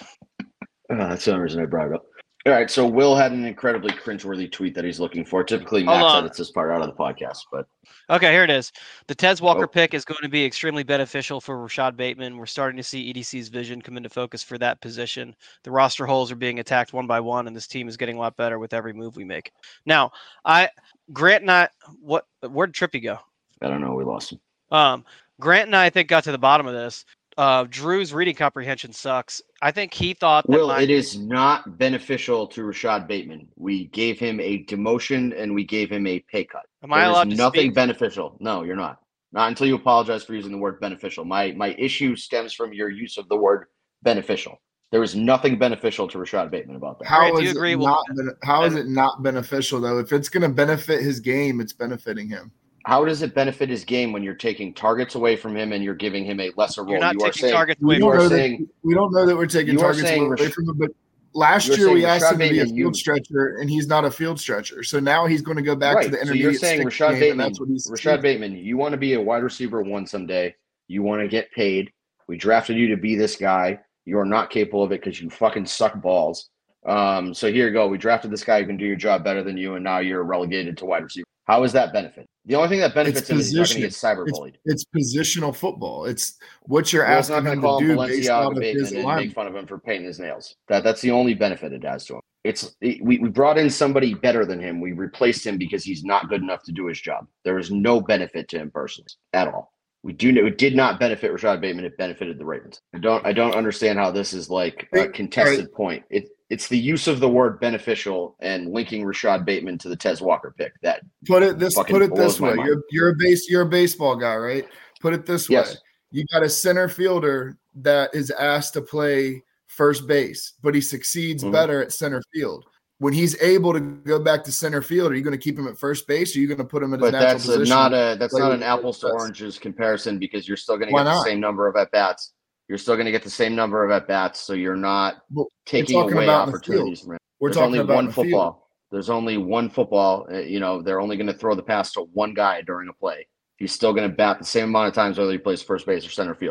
Uh, that's the only reason I brought it up. All right, so Will had an incredibly cringeworthy tweet that he's looking for. Typically, Hold Max on. edits this part out of the podcast, but Okay, here it is. The Tez Walker Oh. pick is going to be extremely beneficial for Rashad Bateman. We're starting to see E D C's vision come into focus for that position. The roster holes are being attacked one by one, and this team is getting a lot better with every move we make. Now, I Grant and I, what where'd Trippy go? I don't know. We lost him. Um, Grant and I, I think, got to the bottom of this. Uh, Drew's reading comprehension sucks. I think he thought that Will, my, it is not beneficial to Rashad Bateman. We gave him a demotion and we gave him a pay cut. Am I There is allowed to nothing speak? beneficial. No, you're not. Not until you apologize for using the word beneficial. My my issue stems from your use of the word beneficial. There is nothing beneficial to Rashad Bateman about that. How Grant, do is you it agree with not? that? bene- How is it not beneficial though? If it's going to benefit his game, it's benefiting him. How does it benefit his game when you're taking targets away from him and you're giving him a lesser role? You're not you are taking saying, targets We away you don't are know saying that. We don't know that we're taking you are targets saying away Rash- from him. But last you're year saying we asked Rashad him to be a Bateman, you- field stretcher, and he's not a field stretcher. So now he's going to go back right. to the So intermediate. you're saying stick Rashad game, Bateman, and that's what he's Rashad Bateman, you want to be a wide receiver one someday. You want to get paid. We drafted you to be this guy. You are not capable of it because you fucking suck balls. Um, so here you go. We drafted this guy who can do your job better than you, and now you're relegated to wide receiver. How is that benefit? The only thing that benefits It's him is he's not going to get position. cyberbullied. It's positional football. It's what you're Will's not asking going him to call to him do based out Balenciaga of his Bateman and make alignment. fun of him for painting his nails. That that's the only benefit it has to him. It's it, we we brought in somebody better than him. We replaced him because he's not good enough to do his job. There is no benefit to him personally at all. We do know it did not benefit Rashad Bateman. It benefited the Ravens. I don't I don't understand how this is like a Hey, contested alright. point. It it's the use of the word beneficial and linking Rashad Bateman to the Tez Walker pick that Put it this. fucking Put it blows this my way. mind. You're you're a base. You're a baseball guy, right? Put it this Yes. way. You got a center fielder that is asked to play first base, but he succeeds Mhm. better at center field. When he's able to go back to center field, are you going to keep him at first base? Or are you going to put him in his But natural that's a, position? not a that's play not with an the apples to best? oranges comparison because you're still going to Why get the not? same number of at bats. You're still going to get the same number of at bats, so you're not But we're taking talking away about in the opportunities field. from him. We're There's talking only about one in the field. football. There's only one football. Uh, you know, they're only going to throw the pass to one guy during a play. He's still going to bat the same amount of times whether he plays first base or center field.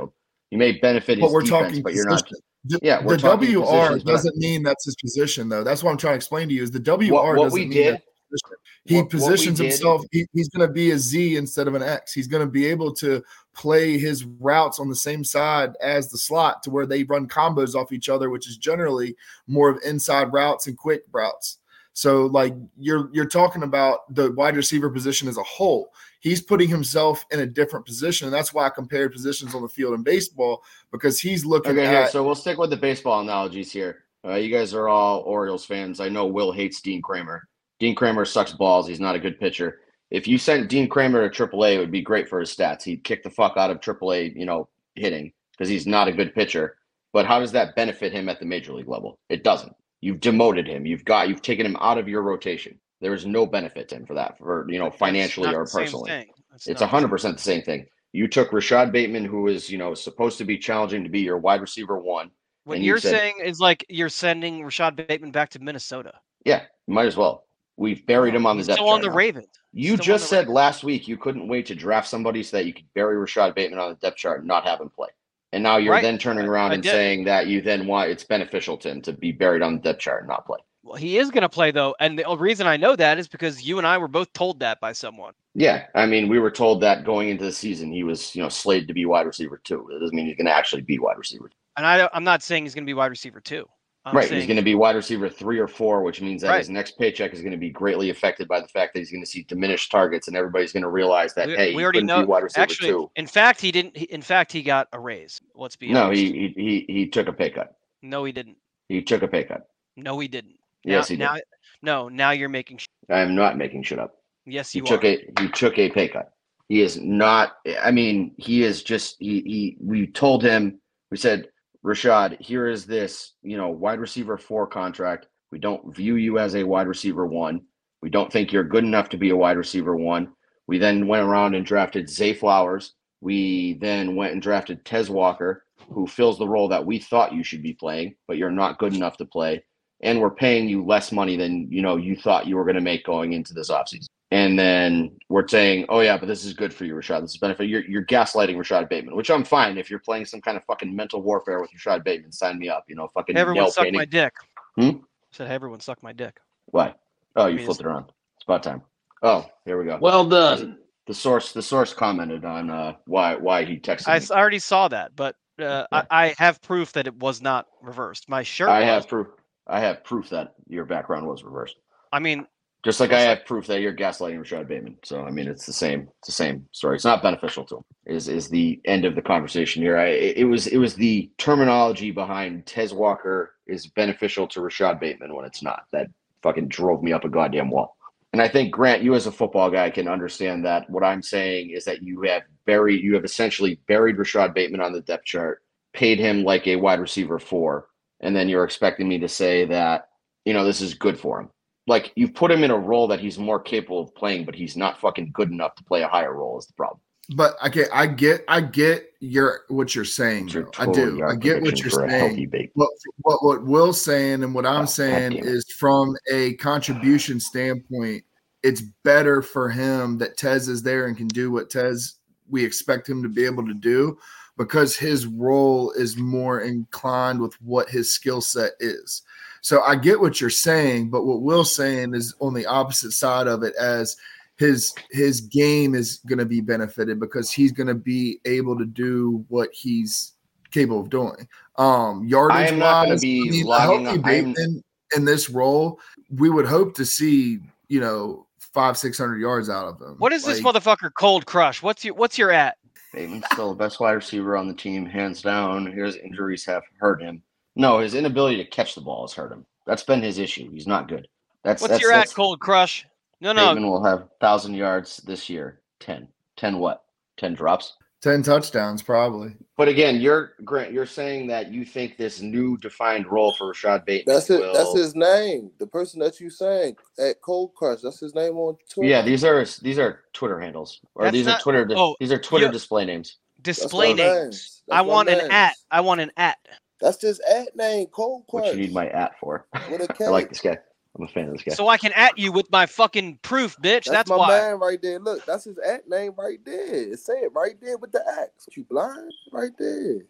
You may benefit his but we're defense, talking but you're not. position. The, Yeah, we're the talking W R positions, doesn't mean that's his position, though. That's what I'm trying to explain to you. Is the W R what, what doesn't we mean did, that's his position. He what, positions what we himself. He, he's going to be a Z instead of an X. He's going to be able to play his routes on the same side as the slot, to where they run combos off each other, which is generally more of inside routes and quick routes. So, like you're you're talking about the wide receiver position as a whole. He's putting himself in a different position, and that's why I compared positions on the field in baseball, because he's looking okay, at. Here, so we'll stick with the baseball analogies here. Uh, you guys are all Orioles fans. I know Will hates Dean Kramer. Dean Kramer sucks balls. He's not a good pitcher. If you sent Dean Kramer to triple A, it would be great for his stats. He'd kick the fuck out of triple A, you know, hitting, because he's not a good pitcher. But how does that benefit him at the major league level? It doesn't. You've demoted him. You've got you've taken him out of your rotation. There is no benefit to him for that, for you know, financially or personally. It's one hundred percent the same thing. You took Rashad Bateman, who is, you know, supposed to be challenging to be your wide receiver one. What you're you said, saying is like you're sending Rashad Bateman back to Minnesota. Yeah, you might as well. We've buried him on He's the depth still chart on the now. Ravens. You just said Ravens. last week you couldn't wait to draft somebody so that you could bury Rashad Bateman on the depth chart and not have him play. And now you're right. then turning around I and did. saying that you then want it's beneficial to him to be buried on the depth chart and not play. Well, he is going to play, though. And the reason I know that is because you and I were both told that by someone. Yeah. I mean, we were told that going into the season, he was, you know, slated to be wide receiver two. It doesn't mean he's going to actually be wide receiver. And I, I'm not saying he's going to be wide receiver two. I'm right. saying, He's going to be wide receiver three or four, which means that right. his next paycheck is going to be greatly affected by the fact that he's going to see diminished targets, and everybody's going to realize that, we, hey, we he already couldn't know. be wide receiver Actually, two. in fact, he didn't. In fact, he got a raise. Let's be no, honest. he, he he he took a pay cut. No, he didn't. He took a pay cut. No, he didn't. Yes, now, he did. Now, no, now you're making. Sh- I am not making shit up. Yes, he you took are. a he took a pay cut. He is not. I mean, he is just. He he. We told him. We said, Rashad, here is this, you know, wide receiver four contract. We don't view you as a wide receiver one. We don't think you're good enough to be a wide receiver one. We then went around and drafted Zay Flowers. We then went and drafted Tez Walker, who fills the role that we thought you should be playing, but you're not good enough to play. And we're paying you less money than, you know, you thought you were going to make going into this offseason. And then we're saying, oh, yeah, but this is good for you, Rashad. This is benefit. You're, you're gaslighting Rashad Bateman, which I'm fine. If you're playing some kind of fucking mental warfare with Rashad Bateman, sign me up. You know, fucking everyone nail suck painting. my dick. Hmm? I said, hey, everyone suck my dick. Why? Oh, you I mean, flipped it around. It's about time. Oh, here we go. Well done. The source, the source commented on uh, why why he texted I me. I already saw that, but uh, Yeah. I, I have proof that it was not reversed. My shirt. I was. have proof. I have proof that your background was reversed. I mean, just like I have proof that you're gaslighting Rashad Bateman. So I mean, it's the same. It's the same story. It's not beneficial to him. Is is the end of the conversation here? I it, it was it was the terminology behind Tez Walker is beneficial to Rashad Bateman when it's not. That fucking drove me up a goddamn wall. And I think, Grant, you as a football guy can understand that. What I'm saying is that you have buried, you have essentially buried Rashad Bateman on the depth chart, paid him like a wide receiver four, and then you're expecting me to say that, you know, this is good for him. Like, you've put him in a role that he's more capable of playing, but he's not fucking good enough to play a higher role is the problem. But okay, I get, I get your what you're saying. Your I do. I get what you're saying. What, what what Will's saying and what I'm oh, saying is, from a contribution standpoint, it's better for him that Tez is there and can do what Tez we expect him to be able to do, because his role is more inclined with what his skill set is. So I get what you're saying, but what Will's saying is on the opposite side of it, as his his game is going to be benefited because he's going to be able to do what he's capable of doing. Um, yardage I am not going to be I mean, logging on, Bateman in this role, we would hope to see, you know, five, six hundred yards out of him. What is like, this motherfucker cold crush? What's your what's your at? Bateman's still the best wide receiver on the team, hands down. His injuries have hurt him. No, his inability to catch the ball has hurt him. That's been his issue. He's not good. That's what's that's, your that's, at, cold crush? No, no. Bateman will have one thousand yards this year. ten. ten what? ten drops? ten touchdowns, probably. But again, you're Grant, you're saying that you think this new defined role for Rashad Bateman That's it. will... That's his name. The person that you saying at Cold Crush. That's his name on Twitter. Yeah, these are these are Twitter handles. Or That's these not, are Twitter di- oh, these are Twitter yeah, display names. Display names. I want an at. I want an at. That's just at name, Cold Crush. What you need my at for? With a K. I like this guy. I'm a fan of this guy. So I can at you with my fucking proof, bitch. That's, that's my why. man right there. Look, that's his at name right there. Say it right there with the axe. You blind? Right there.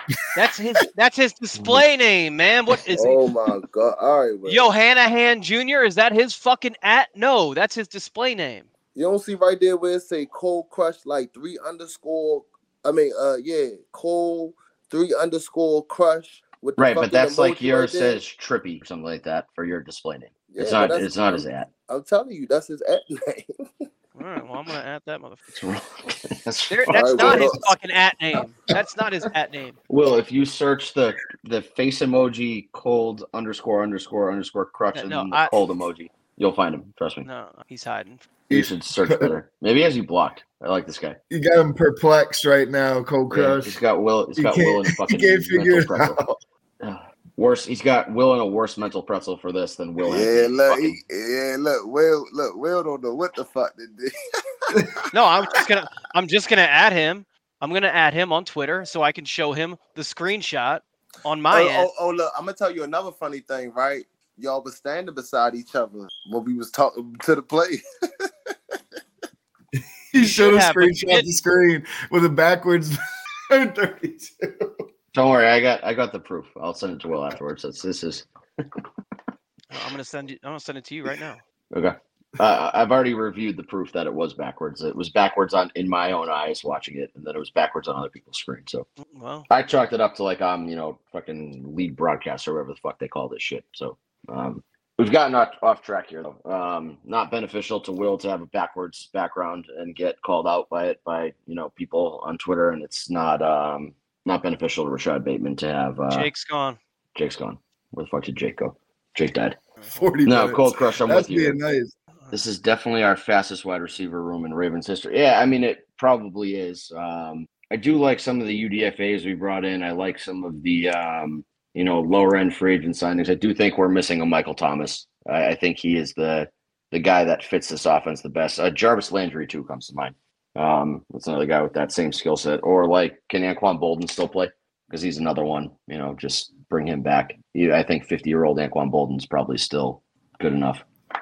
That's his. That's his display name, man. What is? Oh my god! All right, man. Yo, Hanahan Junior Is that his fucking at? No, that's his display name. You don't see right there where it say Cold Crush like three underscore. I mean, uh, yeah, Cold three underscore Crush. With the right, but that's like yours right says Trippy, something like that for your display name. Yeah, it's not. It's not his at. I'm telling you, that's his at name. All right, well, I'm gonna add that motherfucker. that's there, that's right, not well, his fucking at name. That's not his at name. Will, if you search the the face emoji cold underscore underscore underscore crush no, and no, then the I, cold emoji, you'll find him. Trust me. No, he's hiding. You should search better. Maybe he has you blocked. I like this guy. You got him perplexed right now, Cold Crush. Yeah, he's got Will. He's got Will in fucking. He can't figure it out. Worse, he's got Will in a worse mental pretzel for this than Will. Yeah, look, fucking... he, yeah, look, Will, look, Will don't know what the fuck they did. No, I'm just gonna, I'm just gonna add him. I'm gonna add him on Twitter so I can show him the screenshot on my oh, end. Oh, oh, look, I'm gonna tell you another funny thing, right? Y'all was standing beside each other when we was talking to the play. He showed a screenshot the screen with a backwards thirty-two. Don't worry, I got I got the proof. I'll send it to Will afterwards. That's this is. I'm gonna send you. I'm gonna send it to you right now. Okay. Uh, I've already reviewed the proof that it was backwards. It was backwards on in my own eyes watching it, and then it was backwards on other people's screens. So well, I chalked it up to like I'm, you know, fucking lead broadcaster or whatever the fuck they call this shit. So um, we've gotten off, off track here though. Um, not beneficial to Will to have a backwards background and get called out by it by you know people on Twitter, and it's not um, not beneficial to Rashad Bateman to have. Uh, Jake's gone. Jake's gone. Where the fuck did Jake go? Jake died. Forty. No, minutes. Cold Crush. I'm That's with you. Being nice. This is definitely our fastest wide receiver room in Ravens history. Yeah, I mean, it probably is. Um, I do like some of the U D F As we brought in. I like some of the, um, you know, lower end free agent signings. I do think we're missing a Michael Thomas. I, I think he is the the guy that fits this offense the best. Uh, Jarvis Landry, too, comes to mind. Um, that's another guy with that same skill set. Or, like, can Anquan Bolden still play? Because he's another one. You know, just bring him back. He, I think fifty-year-old Anquan Bolden's probably still good enough.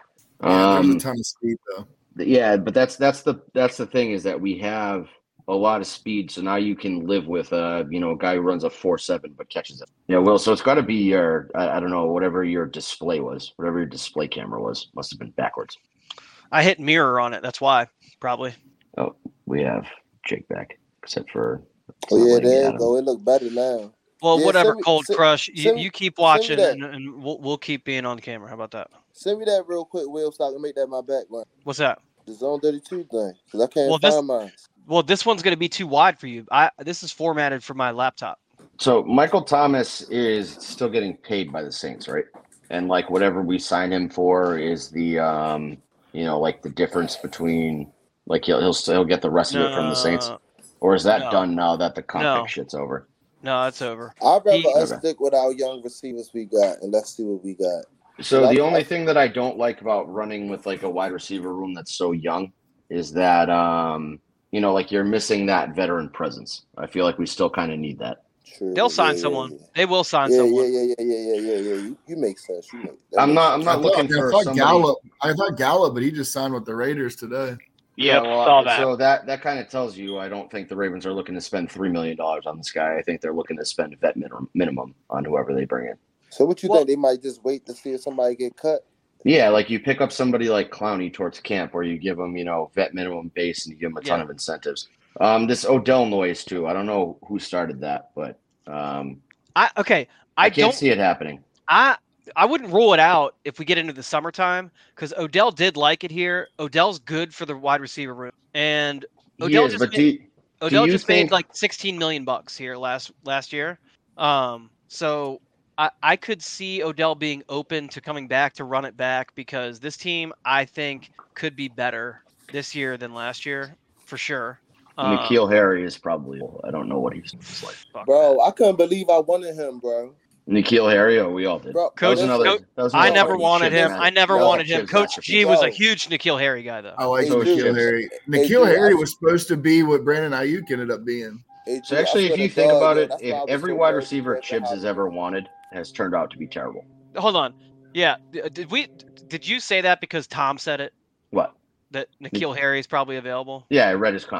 Yeah, um, there's a ton of speed though. Yeah, but that's that's the that's the thing is that we have a lot of speed, so now you can live with a you know a guy who runs a four seven but catches it. Yeah, well, so it's got to be your I, I don't know whatever your display was, whatever your display camera was, must have been backwards. I hit mirror on it. That's why probably. Oh, we have Jake back, except for. Oh yeah, there you go. It look better now. Well, yeah, whatever, me, Cold send, Crush. You, send, you keep watching, and, and we'll we'll keep being on camera. How about that? Send me that real quick, Will, so I can make that my background. What's that? The Zone thirty-two thing, because I can't well, find this, mine. Well, this one's going to be too wide for you. I this is formatted for my laptop. So Michael Thomas is still getting paid by the Saints, right? And like whatever we sign him for is the um, you know, like the difference between like he'll he'll still get the rest no, of it from the Saints, or is that no, done now that the contract no. shit's over? No, it's over. I'd rather he, us okay. stick with our young receivers we got, and let's see what we got. So the only thing that I don't like about running with like a wide receiver room that's so young is that um, you know, like you're missing that veteran presence. I feel like we still kind of need that. True. They'll sign yeah, someone. Yeah, yeah. They will sign yeah, someone. Yeah, yeah, yeah, yeah, yeah, yeah, yeah. You, you make sense. You make, I'm not. I'm I not thought, looking I for thought somebody. Gallup. I thought Gallup, but he just signed with the Raiders today. Yeah, Yep, well, saw that. So that that kind of tells you I don't think the Ravens are looking to spend three million dollars on this guy. I think they're looking to spend a vet minimum minimum on whoever they bring in. So what you well, think? They might just wait to see if somebody get cut? Yeah, like you pick up somebody like Clowney towards camp, where you give them, you know, vet minimum base and you give them a ton yeah. of incentives. Um, this Odell noise too. I don't know who started that, but um, I okay. I, I can't don't see it happening. I I wouldn't rule it out if we get into the summertime because Odell did like it here. Odell's good for the wide receiver room, and Odell is, just but made, do you, Odell do you just think, made like sixteen million bucks here last last year. Um, so I I could see Odell being open to coming back to run it back because this team I think could be better this year than last year for sure. Um, N'Keal Harry is probably. I don't know what he's like. Bro, I couldn't believe I wanted him, bro. N'Keal Harry, oh, we all did. Bro, Coach, that was another, Coach that was I another never wanted him. I never no, wanted him. Coach G was a Bro. huge N'Keal Harry guy, though. I like Hey, N'Keal dude. Harry. Hey, N'Keal dude, Harry I- was supposed to be what Brandon Ayuk ended up being. Hey, So G, I actually, if swear you to think God, about yo, it, that's why I if was every so wide glad receiver you Chibbs had has to ever wanted has turned out to be terrible. Hold on. Yeah. d- Did we? Did you say that because Tom said it? What? That N'Keal Harry is probably available. Yeah, I read his comment.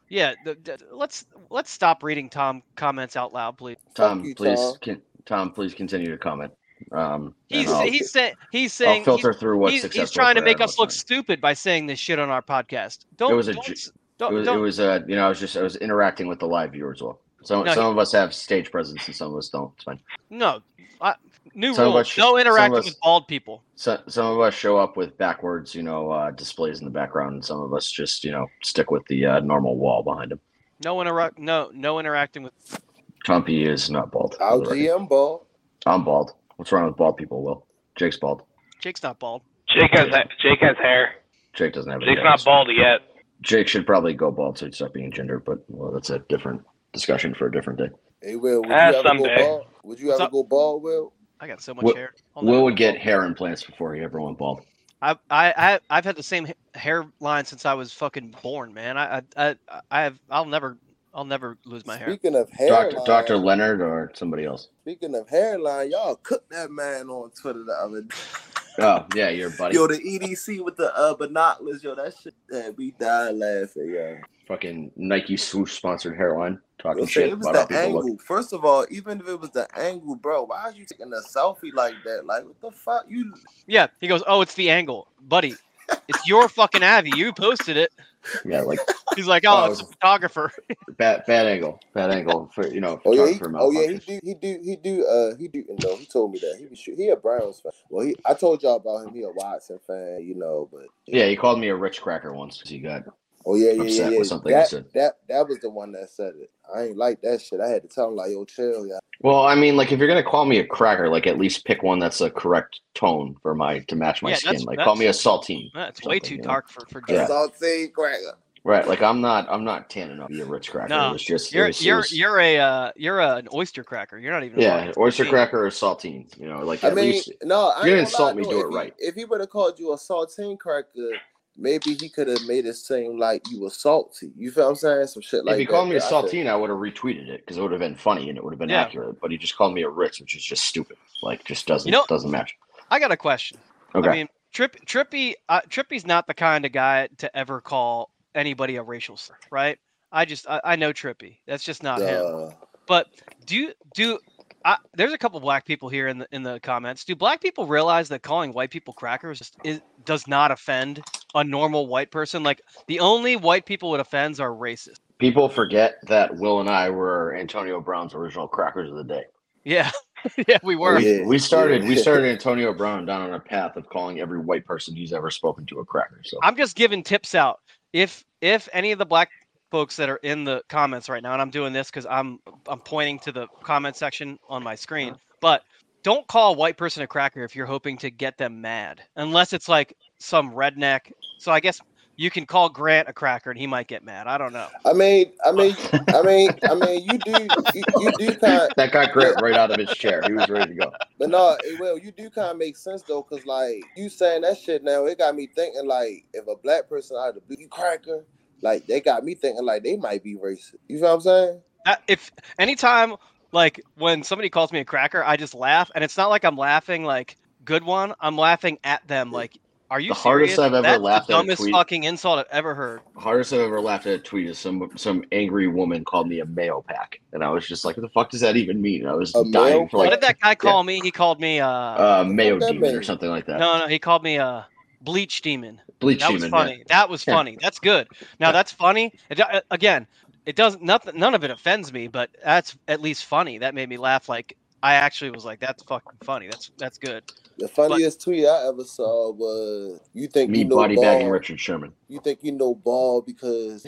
Yeah, the, the, let's let's stop reading Tom comments out loud, please. Tom, you, please, Tom. Can, Tom, please continue to comment. Um, He's and I'll- he's saying he's saying I'll filter he's, through what's he's, successful. he's trying to for make Aaron us look listening. stupid by saying this shit on our podcast. Don't It was a don't, ju- don't, It was, it don't- was uh, you know, I was just, I was interacting with the live viewers as well. Some, No, some he- of us have stage presence and some of us don't. It's fine. no. I, new Some of rule: us sh- no some of interacting us- with bald people. So, some of us show up with backwards, you know, uh, displays in the background, and some of us just, you know, stick with the uh, normal wall behind him. No interact. No no interacting with. Tom P is not bald. for I'll the record. G M ball. I'm bald. What's wrong with bald people, Will? Jake's bald. Jake's not bald. Jake has Jake has hair. Jake doesn't have any Jake's hair, not so- bald yet. Jake should probably go bald so he'd stop being gender, but well, that's a different discussion for a different day. Hey, Will, would Ah, you ever someday. go bald? Would you What's ever up? go bald, Will? I got so much Will, hair. I'll Will never would go get bald. hair implants before he ever went bald. I I I I've had the same ha- hairline since I was fucking born, man. I I I, I have. I'll never. I'll never lose my hair. Speaking of Doctor hairline, Doctor Leonard or somebody else? speaking of hairline, y'all cooked that man on Twitter the other day. Oh, yeah, your buddy. Yo, the E D C with the uh, binoculars, yo, that shit had me dying laughing, yo. Fucking Nike swoosh sponsored hairline. Talking Yo, shit it was about how the people angle. look. First of all, even if it was the angle, bro, why are you taking a selfie like that? Like, what the fuck? You Yeah, he goes, "Oh, it's the angle, buddy. It's your fucking Avi. You posted it." Yeah, like He's like, "Oh, Oh, it's a photographer." bad bad angle. Bad angle for, you know, Oh yeah, he, photographer oh yeah, he malfunctions. do, he do, he do, uh, he do. No, he told me that he was shoot- he a Browns fan. Well, he, I told y'all about him. He a Watson fan, you know. But Yeah, he called me a rich cracker once because he got oh yeah, yeah, yeah, upset yeah. with something I That, said. that that was the one that said it. I ain't like that shit. I had to tell him like, yo, chill, yeah. Well, I mean, like if you're gonna call me a cracker, like at least pick one that's a correct tone for my to match my Yeah, skin. that's- Like call me a that's- saltine. That's way something, too you know? dark for for Yeah. Jack. Saltine cracker. Right, like I'm not I'm not tan enough to be a rich cracker. No, it was just it You're was- it you're was- you're a uh, you're a, an oyster cracker. You're not even. a yeah, fucking oyster saltine. cracker or saltine. You know, like I at mean, least no, I if you're gonna ain't insult lie, me, though. do if it he, right. If he would have called you a saltine cracker, maybe he could have made it seem like you were salty. You feel what I'm saying? Some shit like if he that. called me a but I said- saltine, I would have retweeted it because it would have been funny and it would have been Yeah. accurate. But he just called me a ritz, which is just stupid. Like, just doesn't You know- doesn't match. I got a question. Okay. I mean, Trip Trippy uh, Trippy's not the kind of guy to ever call anybody a racial slur, right? I just I, I know Trippy. That's just not him. Uh, But do you do I, there's a couple black people here in the in the comments. Do black people realize that calling white people crackers just is, does not offend a normal white person? Like the only white people it offends are racist. People forget that Will and I were Antonio Brown's original crackers of the day. Yeah, yeah, we were. We, Yeah. we started we Yeah. started Antonio Brown down on a path of calling every white person he's ever spoken to a cracker. So I'm just giving tips out. If if any of the black folks that are in the comments right now, and I'm doing this because I'm I'm pointing to the comment section on my screen, but don't call a white person a cracker if you're hoping to get them mad, unless it's like some redneck. So I guess you can call Grant a cracker and he might get mad. I don't know. I mean, I mean, I mean, I mean, you do, you, you do kind, that got Grant right out of his chair. He was ready to go. but no, it, well, you do kind of make sense though, cause like you saying that shit now, it got me thinking like if a black person out of the blue cracker, like they got me thinking like they might be racist. You feel what I'm saying? That, if anytime like when somebody calls me a cracker, I just laugh, and it's not like I'm laughing like good one. I'm laughing at them like. Are you The hardest serious? I've ever That's laughed the at a dumbest tweet- fucking insult I've ever heard. Hardest I've ever laughed at a tweet is some some angry woman called me a mayo pack, and I was just like, "What the fuck does that even mean?" I was A dying mayo for like What did that guy call me? He called me uh, uh, mayo that demon mean? or something like that. no, no, he called me uh, bleach demon. Bleach That was demon. funny. That was Yeah. funny. That's good. Now Yeah. that's funny. It, uh, again, it doesn't nothing. None of it offends me, but that's at least funny. That made me laugh. Like I actually was like, "That's fucking funny. That's that's good." The funniest tweet I ever saw was you think Me you know body ball, bagging Richard Sherman. you think you know ball because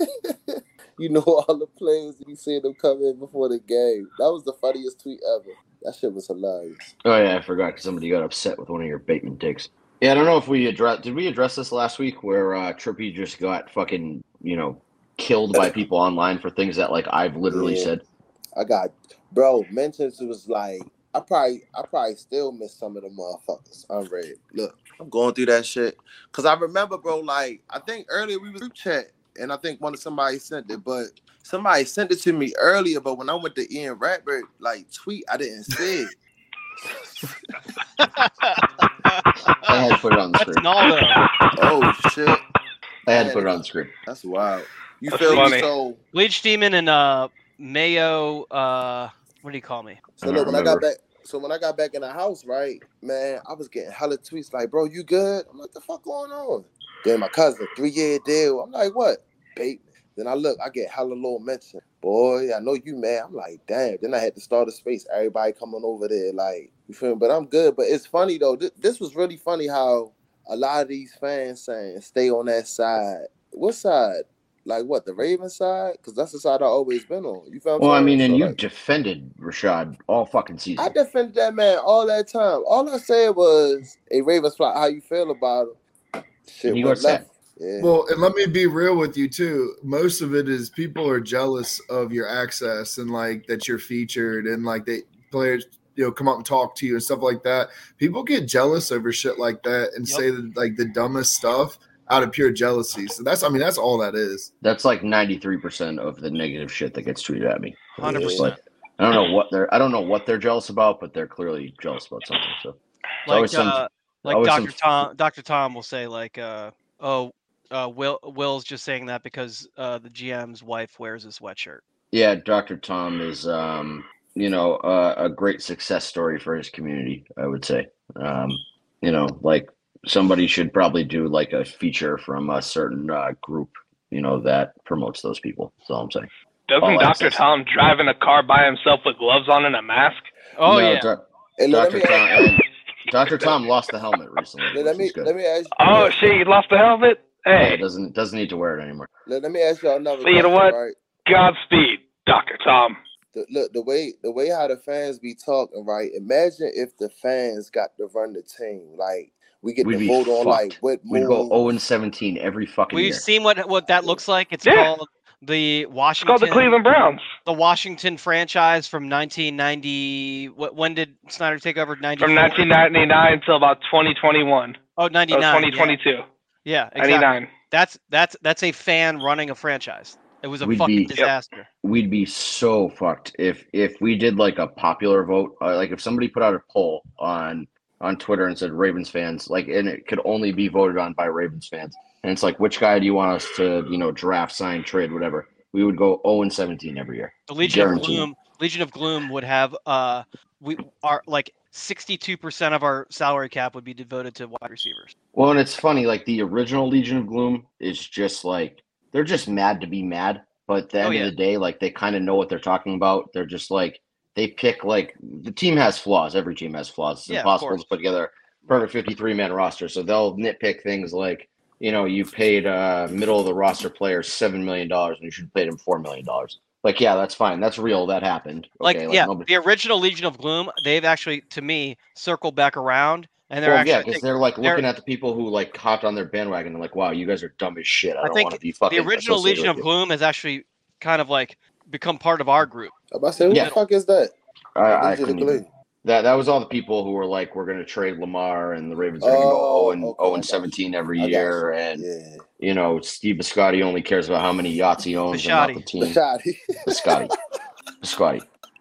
you know all the plays you see them come in before the game. That was the funniest tweet ever. That shit was hilarious. Oh yeah, I forgot because somebody got upset with one of your Bateman takes. Yeah, I don't know if we address. Did we address this last week where uh, Trippy just got fucking you know killed by people online for things that like I've literally Yeah. said. I got bro mentions. It was like I probably I probably still miss some of the motherfuckers. I'm ready. Look, I'm going through that shit because I remember, bro. Like I think earlier we was group chat, and I think one of somebody sent it, but somebody sent it to me earlier. But when I went to Ian Ratbert like tweet, I didn't see it. I had to put it on the That's screen. Naldo. Oh shit! I had to put it on the screen. That's wild. You That's feel funny. me? So Bleach Demon and uh Mayo. Uh, what do you call me? So look, when I got back, so when I got back in the house, right, man, I was getting hella tweets like, "Bro, you good?" I'm like, "The fuck going on?" Then my cousin, three year deal. I'm like, "What, Bateman?" Then I look, I get hella little mention. Boy, I know you mad. I'm like, damn. Then I had to start a space. Everybody coming over there, like, you feel me? But I'm good. But it's funny though. Th- this was really funny how a lot of these fans saying stay on that side. What side? Like what, the Ravens side? Because that's the side I've always been on. You feel what I'm Well, I saying? mean, and So, you like, defended Rashad all fucking season. I defended that man all that time. All I said was, "Hey, Ravens fly, how you feel about him?" Shit And he went got left. set. Yeah. Well, and let me be real with you too. Most of it is people are jealous of your access and like that you're featured and like they players, you know, come up and talk to you and stuff like that. People get jealous over shit like that and Yep. say the, like the dumbest stuff out of pure jealousy. So that's, I mean, that's all that is. That's like ninety-three percent of the negative shit that gets tweeted at me. one hundred Just percent. like, I don't know what they're I don't know what they're jealous about, but they're clearly jealous about something. So it's Like always some- uh, like always Doctor some- Tom. Doctor Tom will say like, uh, oh, uh, Will Will's just saying that because uh, the G M's wife wears a sweatshirt. Yeah, Doctor Tom is, um, you know, uh, a great success story for his community, I would say. Um, you know, like somebody should probably do like a feature from a certain uh, group, you know, that promotes those people. That's all I'm saying. Doesn't All Doctor access. Tom drive in a car by himself with gloves on and a mask? Oh No, yeah. Doc- Hey, let Doctor me- Tom, and Doctor Tom lost the helmet recently. Let, which me is good. let me ask. Oh shit, you lost the helmet? Yeah, Hey, it doesn't doesn't need to wear it anymore. Let, let me ask y'all another So you question. know what? Right? Godspeed, Doctor Tom. The, look, the way the way how the fans be talking, right? Imagine if the fans got to run the team. Like we get We'd to be vote on like fucked. what We'd move. go zero and seventeen every fucking We've year. seen what what that looks like. It's Yeah. called the It's Washington. called the Cleveland Browns. The Washington franchise from nineteen ninety. What? When did Snyder take over? ninety. From nineteen ninety-nine until about twenty twenty-one. Oh, Or ninety-nine. twenty twenty-two. Yeah, yeah exactly. ninety-nine. That's that's that's a fan running a franchise. It was a We'd fucking be- disaster. We'd be so fucked if if we did like a popular vote, uh, like if somebody put out a poll on on Twitter and said Ravens fans, like, and it could only be voted on by Ravens fans, and it's like, which guy do you want us to, you know, draft, sign, trade, whatever? We would go zero and seventeen every year. The Legion of Guaranteed. Gloom. Legion of Gloom would have uh we are like sixty-two percent of our salary cap would be devoted to wide receivers. Well, and it's funny, like the original Legion of Gloom is just like they're just mad to be mad, but at the end Oh, yeah. of the day, like they kind of know what they're talking about. They're just like they pick like the team has flaws. Every team has flaws. It's Yeah, of impossible course. to put together a perfect fifty-three man roster. So they'll nitpick things like, you know, you paid uh middle of the roster player seven million dollars and you should have paid him four million dollars. Like, yeah, that's fine. That's real. That happened. Like, Okay, yeah, nobody- the original Legion of Gloom, they've actually to me circled back around and they're well, actually yeah, I because think, they're like they're- looking at the people who like hopped on their bandwagon and like, wow, you guys are dumb as shit. I, I don't think want to be fucking. the original associated Legion of with you. Gloom has actually kind of like become part of our group. I'm about to say, who Yeah. the fuck is that? I, I Legion of couldn't Gloom. even, that that was all the people who were like, we're going to trade Lamar and the Ravens are going to Oh, go zero and okay, zero I and got seventeen every I got year, you. and Yeah. you know Steve Biscotti only cares about how many yachts he owns and not the Biscotti. team. Biscotti. Biscotti, Biscotti,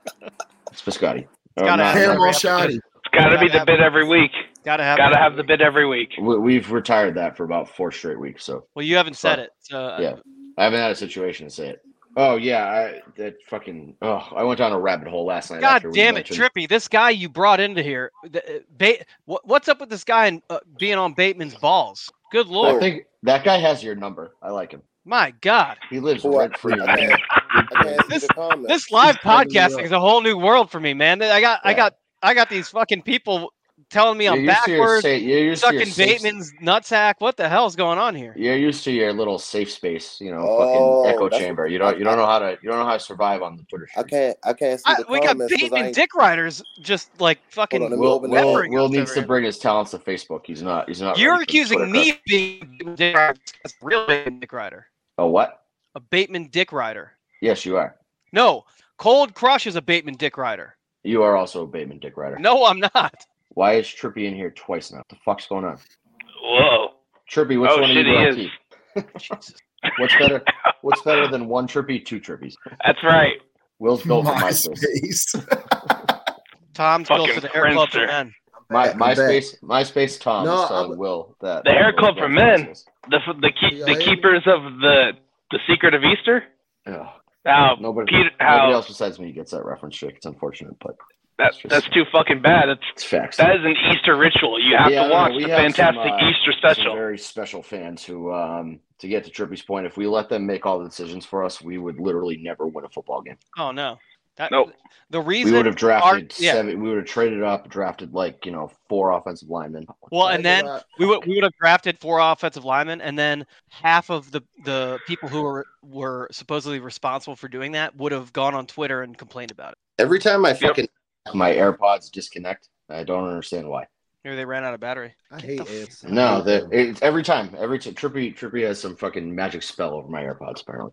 it's Biscotti. Oh, gotta not- have Ham every all episode. shoddy. It's got to be Gotta the have- bid every week. Gotta have Got to that. have the bid every week. we, we've retired that for about four straight weeks. So Well, you haven't said Sorry. it. So, yeah, I haven't had a situation to say it. Oh yeah, I that fucking. Oh, I went down a rabbit hole last night. God after we damn it, mentioned- Trippy! This guy you brought into here, the, uh, ba- what, what's up with this guy and uh, being on Bateman's balls? Good I lord, think that guy has your number. I like him. my God! He lives Who I- rent free. I can't, I can't see This- the comments. This live cracking me podcasting up. is a whole new world for me, man. I got, I Yeah. got, I got these fucking people telling me I'm You're used to your backwards, sa- you're used to your sucking safe- Bateman's nutsack. What the hell's going on here? You're used to your little safe space, you know, Oh, fucking echo that's chamber. what- You don't, you don't I- know how to, you don't know how to survive on the Twitter I streets. can't. I can't see I, the we got comments. 'cause I Bateman ain't- dick riders just like fucking. Hold on, let me Will, open Will, that. peppering Will us needs over to here. bring his talents to Facebook. He's not. He's not. You're ready for the accusing Twitter me crowd. of being a Bateman dick rider. That's a real Bateman dick rider. Oh, what? A Bateman dick rider. Yes, you are. No, Cold Crush is a Bateman dick rider. You are also a Bateman Dick Rider. No, I'm not. Why is Trippy in here twice now? What the fuck's going on? Whoa. Trippy, which Oh, one of you shit, do he I is. keep? Jesus. What's better? What's better than one Trippy, two Trippies? That's right. Will's built for MySpace. MySpace. Tom's built Fucking for the Air Club for Friendster. Men. My I'm back. MySpace, MySpace. Tom No, is telling I'm- Will that The Hair Will's Club built for Men. MySpace. The the keep Yeah, the I am. keepers of the The Secret of Easter? Yeah. How nobody, Peter, nobody how, else besides me gets that reference, Jake. It's unfortunate, but that, it's just, that's too fucking bad. That's, it's facts. That is an Easter ritual. You have yeah, to watch we the have Fantastic some, uh, Easter special. Some very special fans who, um, to get to Trippy's point, if we let them make all the decisions for us, we would literally never win a football game. Oh no. That, nope. The reason we would have drafted our, yeah. seven. We would have traded up, drafted like you know four offensive linemen. Well, and then we would we would have drafted four offensive linemen, and then half of the, the people who were were supposedly responsible for doing that would have gone on Twitter and complained about it. Every time I fucking yep. my AirPods disconnect, I don't understand why. Maybe they ran out of battery. I hate AirPods. No, the, it's every time. Every time Trippy Trippy has some fucking magic spell over my AirPods. Apparently,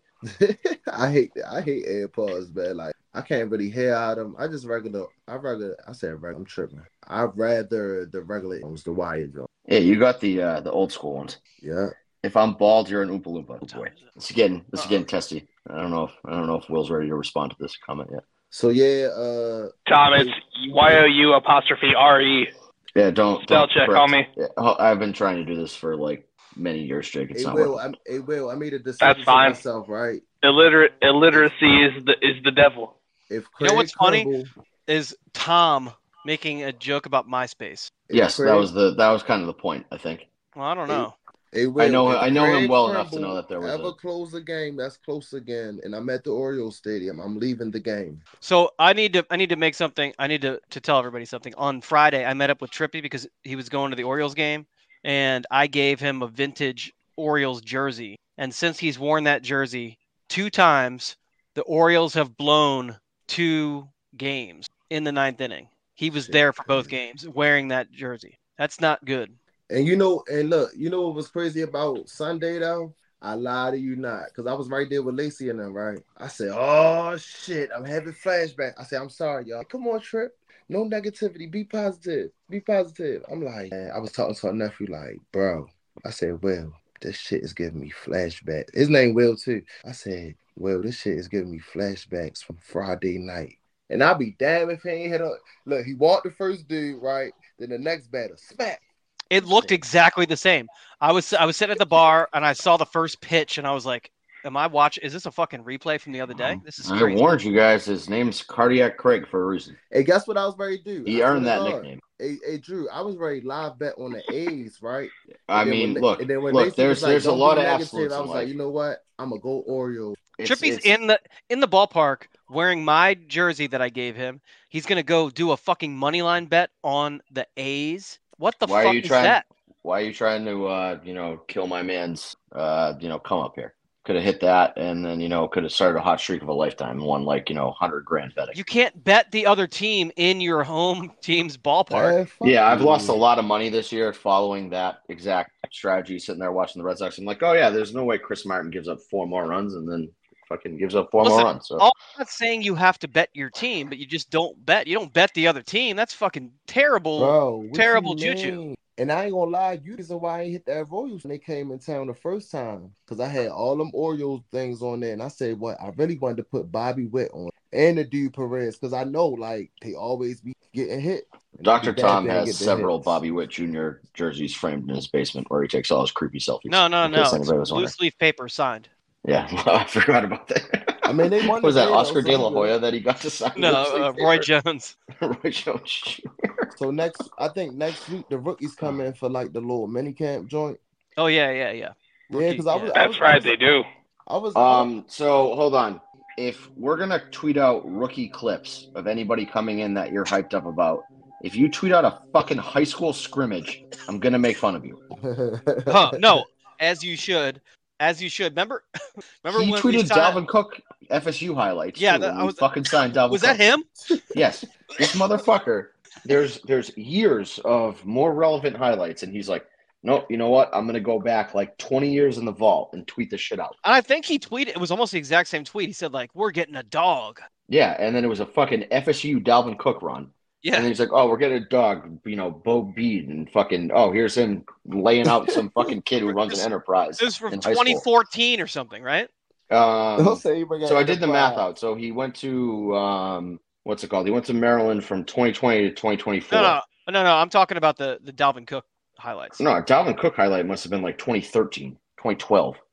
I hate I hate AirPods, man. Like I can't really hear out of them. I just regular. I regular. I said regular. I'm tripping. I'd rather the regular ones, the wired ones. Yeah, you got the uh, the old school ones. Yeah. If I'm bald, you're an Oompa Loompa. Oh boy, it's getting it's getting testy. I don't know if I don't know if Will's ready to respond to this comment yet. So yeah, uh, Tom, it's Y O U apostrophe R E. Yeah, don't spell don't check correct. on me. Yeah, I've been trying to do this for like many years, Jake. It's it not will. working. I, it will. I made a decision That's fine. for myself, right? Illiterate illiteracy is the is the devil. If you know what's Crumble, funny is Tom making a joke about MySpace. Yes, Craig, that was the that was kind of the point, I think. Well, I don't know. It will. I know if I know Craig him well Crumble enough to know that there was ever a... close a game that's close again, and I'm at the Orioles Stadium. I'm leaving the game. So I need to I need to make something. I need to, to tell everybody something. On Friday, I met up with Trippy because he was going to the Orioles game, and I gave him a vintage Orioles jersey. And since he's worn that jersey two times, the Orioles have blown two games in the ninth inning. He was Shit, there for both crazy. games wearing that jersey. That's not good. And you know, and look, you know what was crazy about Sunday though? I lie to you not, because I was right there with Lacey and them, right? I said, oh shit, I'm having flashback. I said, I'm sorry, y'all. Come on, Trip. No negativity. Be positive. Be positive. I'm like, man, I was talking to her nephew, like, bro. I said, Will, this shit is giving me flashbacks. His name Will too. I said, Will, this shit is giving me flashbacks from Friday night. And I'll be damn if he ain't hit up. Look, he walked the first dude, right? Then the next batter, smack. It looked exactly the same. I was I was sitting at the bar and I saw the first pitch and I was like, "Am I watching? Is this a fucking replay from the other day? This is crazy." I warned you guys. His name's Cardiac Craig for a reason. Hey, guess what I was ready to do? He I earned that God. nickname. Hey, hey, Drew, I was ready live bet on the A's, right? I And then mean, when- look, and then when look. Lacey There's was like, there's a "Don't lot be of negative," absolutes I in was like, life. you know what? I'm gonna go Orioles. It's- Trippy's it's- in the in the ballpark wearing my jersey that I gave him. He's gonna go do a fucking money line bet on the A's. What the Why fuck are you is trying? that? Why are you trying to, uh, you know, kill my man's, uh, you know, come up here? Could have hit that, and then you know, could have started a hot streak of a lifetime, and won like you know, hundred grand betting. You can't bet the other team in your home team's ballpark. Man, fuck Yeah, I've you. lost a lot of money this year following that exact strategy. Sitting there watching the Red Sox, I'm like, oh yeah, there's no way Chris Martin gives up four more runs, and then fucking gives up four Listen, more runs. So all, I'm not saying you have to bet your team, but you just don't bet. You don't bet the other team. That's fucking terrible. Bro, what terrible you juju. mean? And I ain't gonna lie, you reason why I ain't hit that Royals when they came in town the first time. Because I had all them Orioles things on there. And I said, what? I really wanted to put Bobby Witt on and the dude Perez. Because I know, like, they always be getting hit. And Doctor it'd be bad Tom if they ain't has get the several hits. Bobby Witt Junior jerseys framed in his basement where he takes all his creepy selfies. No, no, in no. case It's anybody was wondering. loose leaf paper signed. Yeah, I forgot about that. I mean, they won What was the that day, though, Oscar so De La I'm good. Hoya that he got to sign? No, loose leaf uh, Roy paper? Jones. Roy Jones Junior So next, I think next week the rookies come in for like the little mini camp joint. Oh yeah, yeah, yeah. Yeah, because I was, I That's was, right, they do. I was, Um, so hold on. If we're gonna tweet out rookie clips of anybody coming in that you're hyped up about, if you tweet out a fucking high school scrimmage, I'm gonna make fun of you. Huh, no, as you should, as you should. Remember, remember He when we tweeted signed- Dalvin Cook F S U highlights. Yeah, too, that- when I we was- fucking signed Dalvin. Was that Cook. him? Yes, this motherfucker. There's there's years of more relevant highlights, and he's like, nope. You know what? I'm gonna go back like twenty years in the vault and tweet this shit out. And I think he tweeted. It was almost the exact same tweet. He said like, "We're getting a dog." Yeah, and then it was a fucking F S U Dalvin Cook run. Yeah. And then he's like, oh, we're getting a dog, you know, Bo Bead, and fucking, oh, here's him laying out some fucking kid who runs an enterprise. This was from in high twenty school. fourteen or something, right? Um, Don't say we're so I gonna did the apply. math out. So he went to, um, what's it called? He went to Maryland from twenty twenty to twenty twenty-four. No, no, no, no. I'm talking about the the Dalvin Cook highlights. No, Dalvin Cook highlight must have been like twenty thirteen, twenty twelve.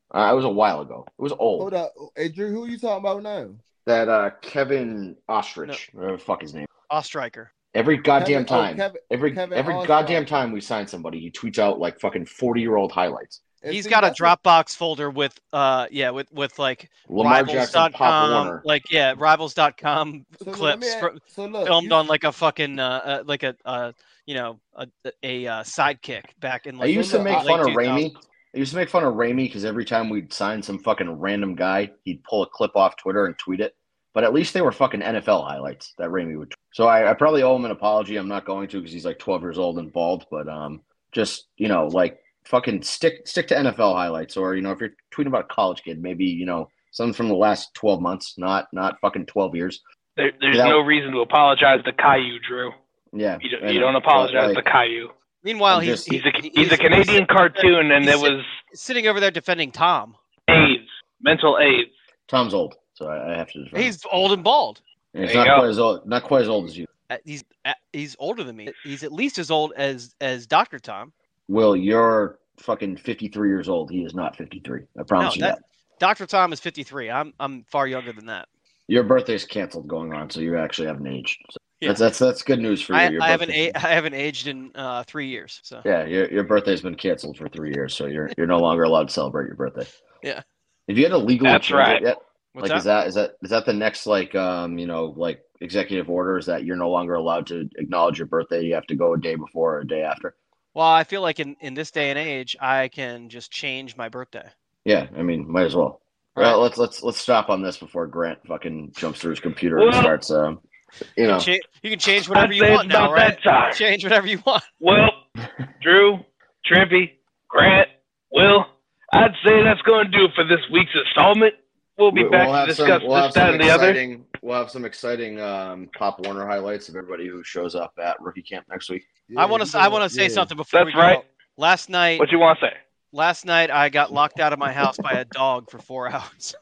Uh, it was a while ago. It was old. Hold up. Hey, Drew, who are you talking about now? That uh, Kevin Ostrich, no. whatever the fuck his name. Ostriker. Every goddamn Kevin, time, oh, Kevin, every Kevin every Ostriker. goddamn time we sign somebody, he tweets out like fucking forty-year-old highlights. And He's see, got a that's Dropbox folder with, uh, yeah, with with like Lamar Jackson, Rivals dot Pop com, Warner. like yeah, Rivals dot com So look, clips let me fr- ask- so look, filmed you- on like a fucking uh, uh like a uh you know a a uh, sidekick back in I like used the to make late fun of two Ramey. thousands. I used to make fun of Ramey because every time we'd sign some fucking random guy, he'd pull a clip off Twitter and tweet it. But at least they were fucking N F L highlights that Ramey would tweet. So I, I probably owe him an apology. I'm not going to because he's like twelve years old and bald. But um, just, you know, like fucking stick stick to N F L highlights. Or, you know, if you're tweeting about a college kid, maybe, you know, something from the last twelve months, not not fucking twelve years. There, there's That- no reason to apologize to Caillou, Drew. Yeah. You don't, I you know. don't apologize But, like, to Caillou. Meanwhile, I'm he's just- He's a he- he's a Canadian cartoon, and he's it was sitting over there defending Tom. AIDS, mental AIDS. Tom's old, so I, I have to. Just He's old and bald. he's There not you go. quite as old. Not quite as old as you. Uh, He's uh, he's older than me. He's at least as old as as Doctor Tom. Will, you're fucking fifty-three years old. He is not fifty-three. I promise No, you that- that. Doctor Tom is fifty-three. I'm I'm far younger than that. Your birthday's canceled going on, so you actually haven't aged. So Yeah. That's that's that's good news for you. I, Your I haven't birthday- a- I haven't aged in uh, three years. So Yeah, your your birthday's been canceled for three years, so you're you're no longer allowed to celebrate your birthday. Yeah. Have you had to legally That's change right. it yet? What's like, is that is that is that the next like um you know like executive order? Is that you're no longer allowed to acknowledge your birthday? You have to go a day before or a day after. Well, I feel like in, in this day and age, I can just change my birthday. Yeah, I mean, might as well. Right. Well, let's let's let's stop on this before Grant fucking jumps through his computer and Well- starts um you know. Cha- you can change whatever I'd you say want it's about now, right? that time. Change whatever you want. Well, Drew, Trimpy, Grant, Will, I'd say that's going to do it for this week's installment. We'll be We'll back have to some- discuss we'll have this, that, some and the other. exciting- We'll have some exciting um, Pop Warner highlights of everybody who shows up at rookie camp next week. I want to I want to say something before That's we go. right. Last night, What you want to say? last night I got locked out of my house by a dog for four hours.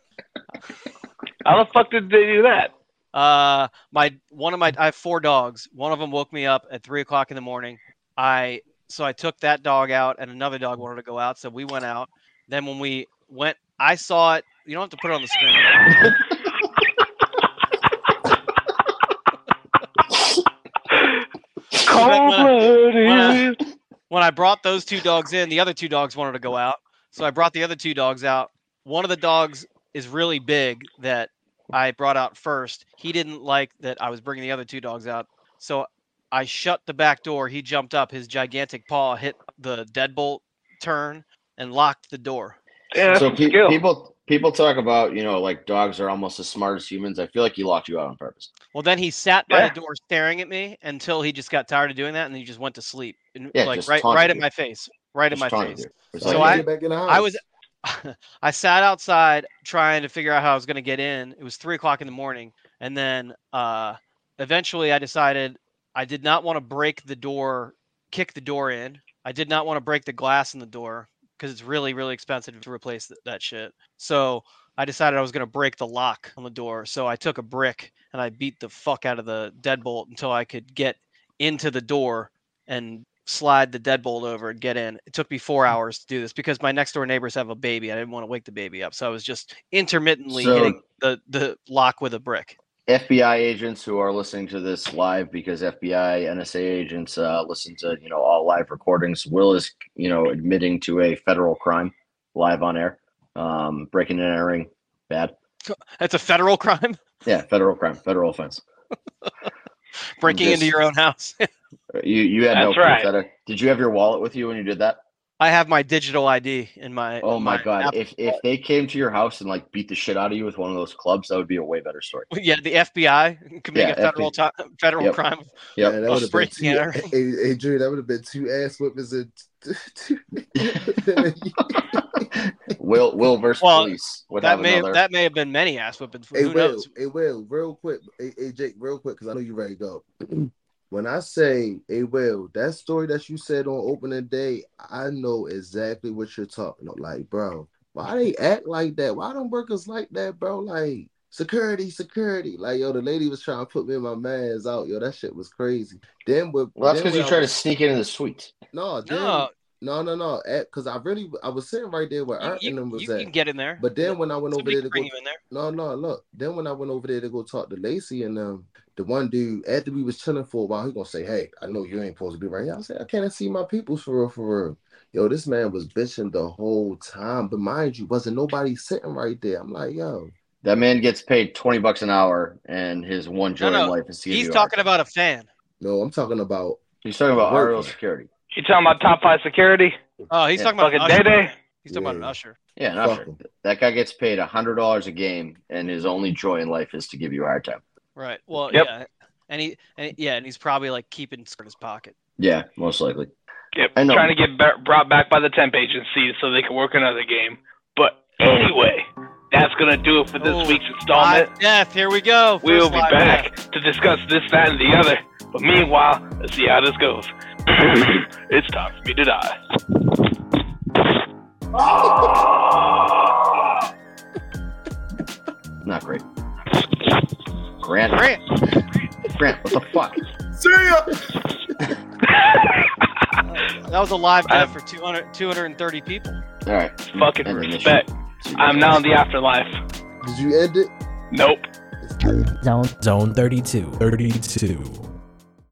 How the fuck did they do that? Uh, my one of my I have four dogs. One of them woke me up at three o'clock in the morning. I so I took that dog out, and another dog wanted to go out, so we went out. Then when we went, I saw it. You don't have to put it on the screen. when, I, when I brought those two dogs in, the other two dogs wanted to go out. So I brought the other two dogs out. One of the dogs is really big that I brought out first. He didn't like that I was bringing the other two dogs out. So I shut the back door. He jumped up. His gigantic paw hit the deadbolt turn and locked the door. Yeah, that's so some pe- skill. people people talk about, you know, like dogs are almost as smart as humans. I feel like he locked you out on purpose. Well, then he sat by Yeah. the door staring at me until he just got tired of doing that, and then he just went to sleep. And, Yeah, like just right, taunted right in you. my face, right in Just my taunted face. you. It's So like, I- Get back in the house. I was, I sat outside trying to figure out how I was going to get in. It was three o'clock in the morning, and then uh, eventually I decided I did not want to break the door, kick the door in. I did not want to break the glass in the door because it's really, really expensive to replace th- that shit. So I decided I was going to break the lock on the door. So I took a brick and I beat the fuck out of the deadbolt until I could get into the door and slide the deadbolt over and get in. It took me four hours to do this because my next door neighbors have a baby. I didn't want to wake the baby up. So I was just intermittently So- hitting the, the lock with a brick. F B I agents who are listening to this live, because F B I, N S A agents uh, listen to, you know, all live recordings. Will is, you know, admitting to a federal crime live on air, um, breaking and entering, bad. That's a federal crime. Yeah, federal crime, federal offense. Breaking Just- into your own house. You you had no That's right. proof that it- Did you have your wallet with you when you did that? I have my digital I D in my. Oh my god! app- If if they came to your house and like beat the shit out of you with one of those clubs, that would be a way better story. Yeah, the F B I committing Yeah, a federal F B I. ti- federal Yep. crime. Yep. Man, that Oh, would have been breaking two. and Hey, hey, Drew, that would have been two ass whippings and two. Will Will versus Well, police would That have may another. that may have been many ass whippings. Hey, Who Will, knows? hey, Will, real quick. Hey, hey Jake, real quick, because I know you're ready to go. When I say, hey, Will, that story that you said on opening day, I know exactly what you're talking about. Like, bro, why they act like that? Why don't workers like that, bro? Like, security, security. Like, yo, the lady was trying to put me and my mans out. Yo, that shit was crazy. Then with well, that's then because you when I try to was- sneak into the suite. No, then, No, No, no, no. Because I really, I was sitting right there where Art You, and them was you at. can get in there. But then when I went over Somebody there to can bring go, you in there. no, no, look. Then when I went over there to go talk to Lacey and um, the one dude, after we was chilling for a while, he gonna say, "Hey, I know you ain't supposed to be right here." I said, "I can't see my peoples for real, for real." Yo, this man was bitching the whole time, but mind you, wasn't nobody sitting right there. I'm like, yo, that man gets paid twenty bucks an hour, and his one joy no, no. in life is to He's talking about a fan. No, I'm talking about. He's talking about R L security. You talking about top five security? Oh, he's yeah. talking about fucking Day Day. He's talking yeah. about an usher. Yeah, an usher. That guy gets paid a hundred dollars a game, and his only joy in life is to give you a hard time. Right. Well, yep. yeah, and he, and yeah, and he's probably like keeping in his pocket. Yeah, most likely. Yep. Trying to get b- brought back by the temp agency so they can work another game. But anyway, that's gonna do it for this oh, week's installment. Live death. Here we go. We'll First be live back death. to discuss this, that, and the other. But meanwhile, let's see how this goes. It's time for me to die. Not great. Grant. Grant. Grant, what the fuck? See ya. That was a live death for two hundred, two hundred thirty people. All right. Fucking respect. I'm now in the afterlife. Did you end it? Nope. Zone Zone thirty-two. thirty-two.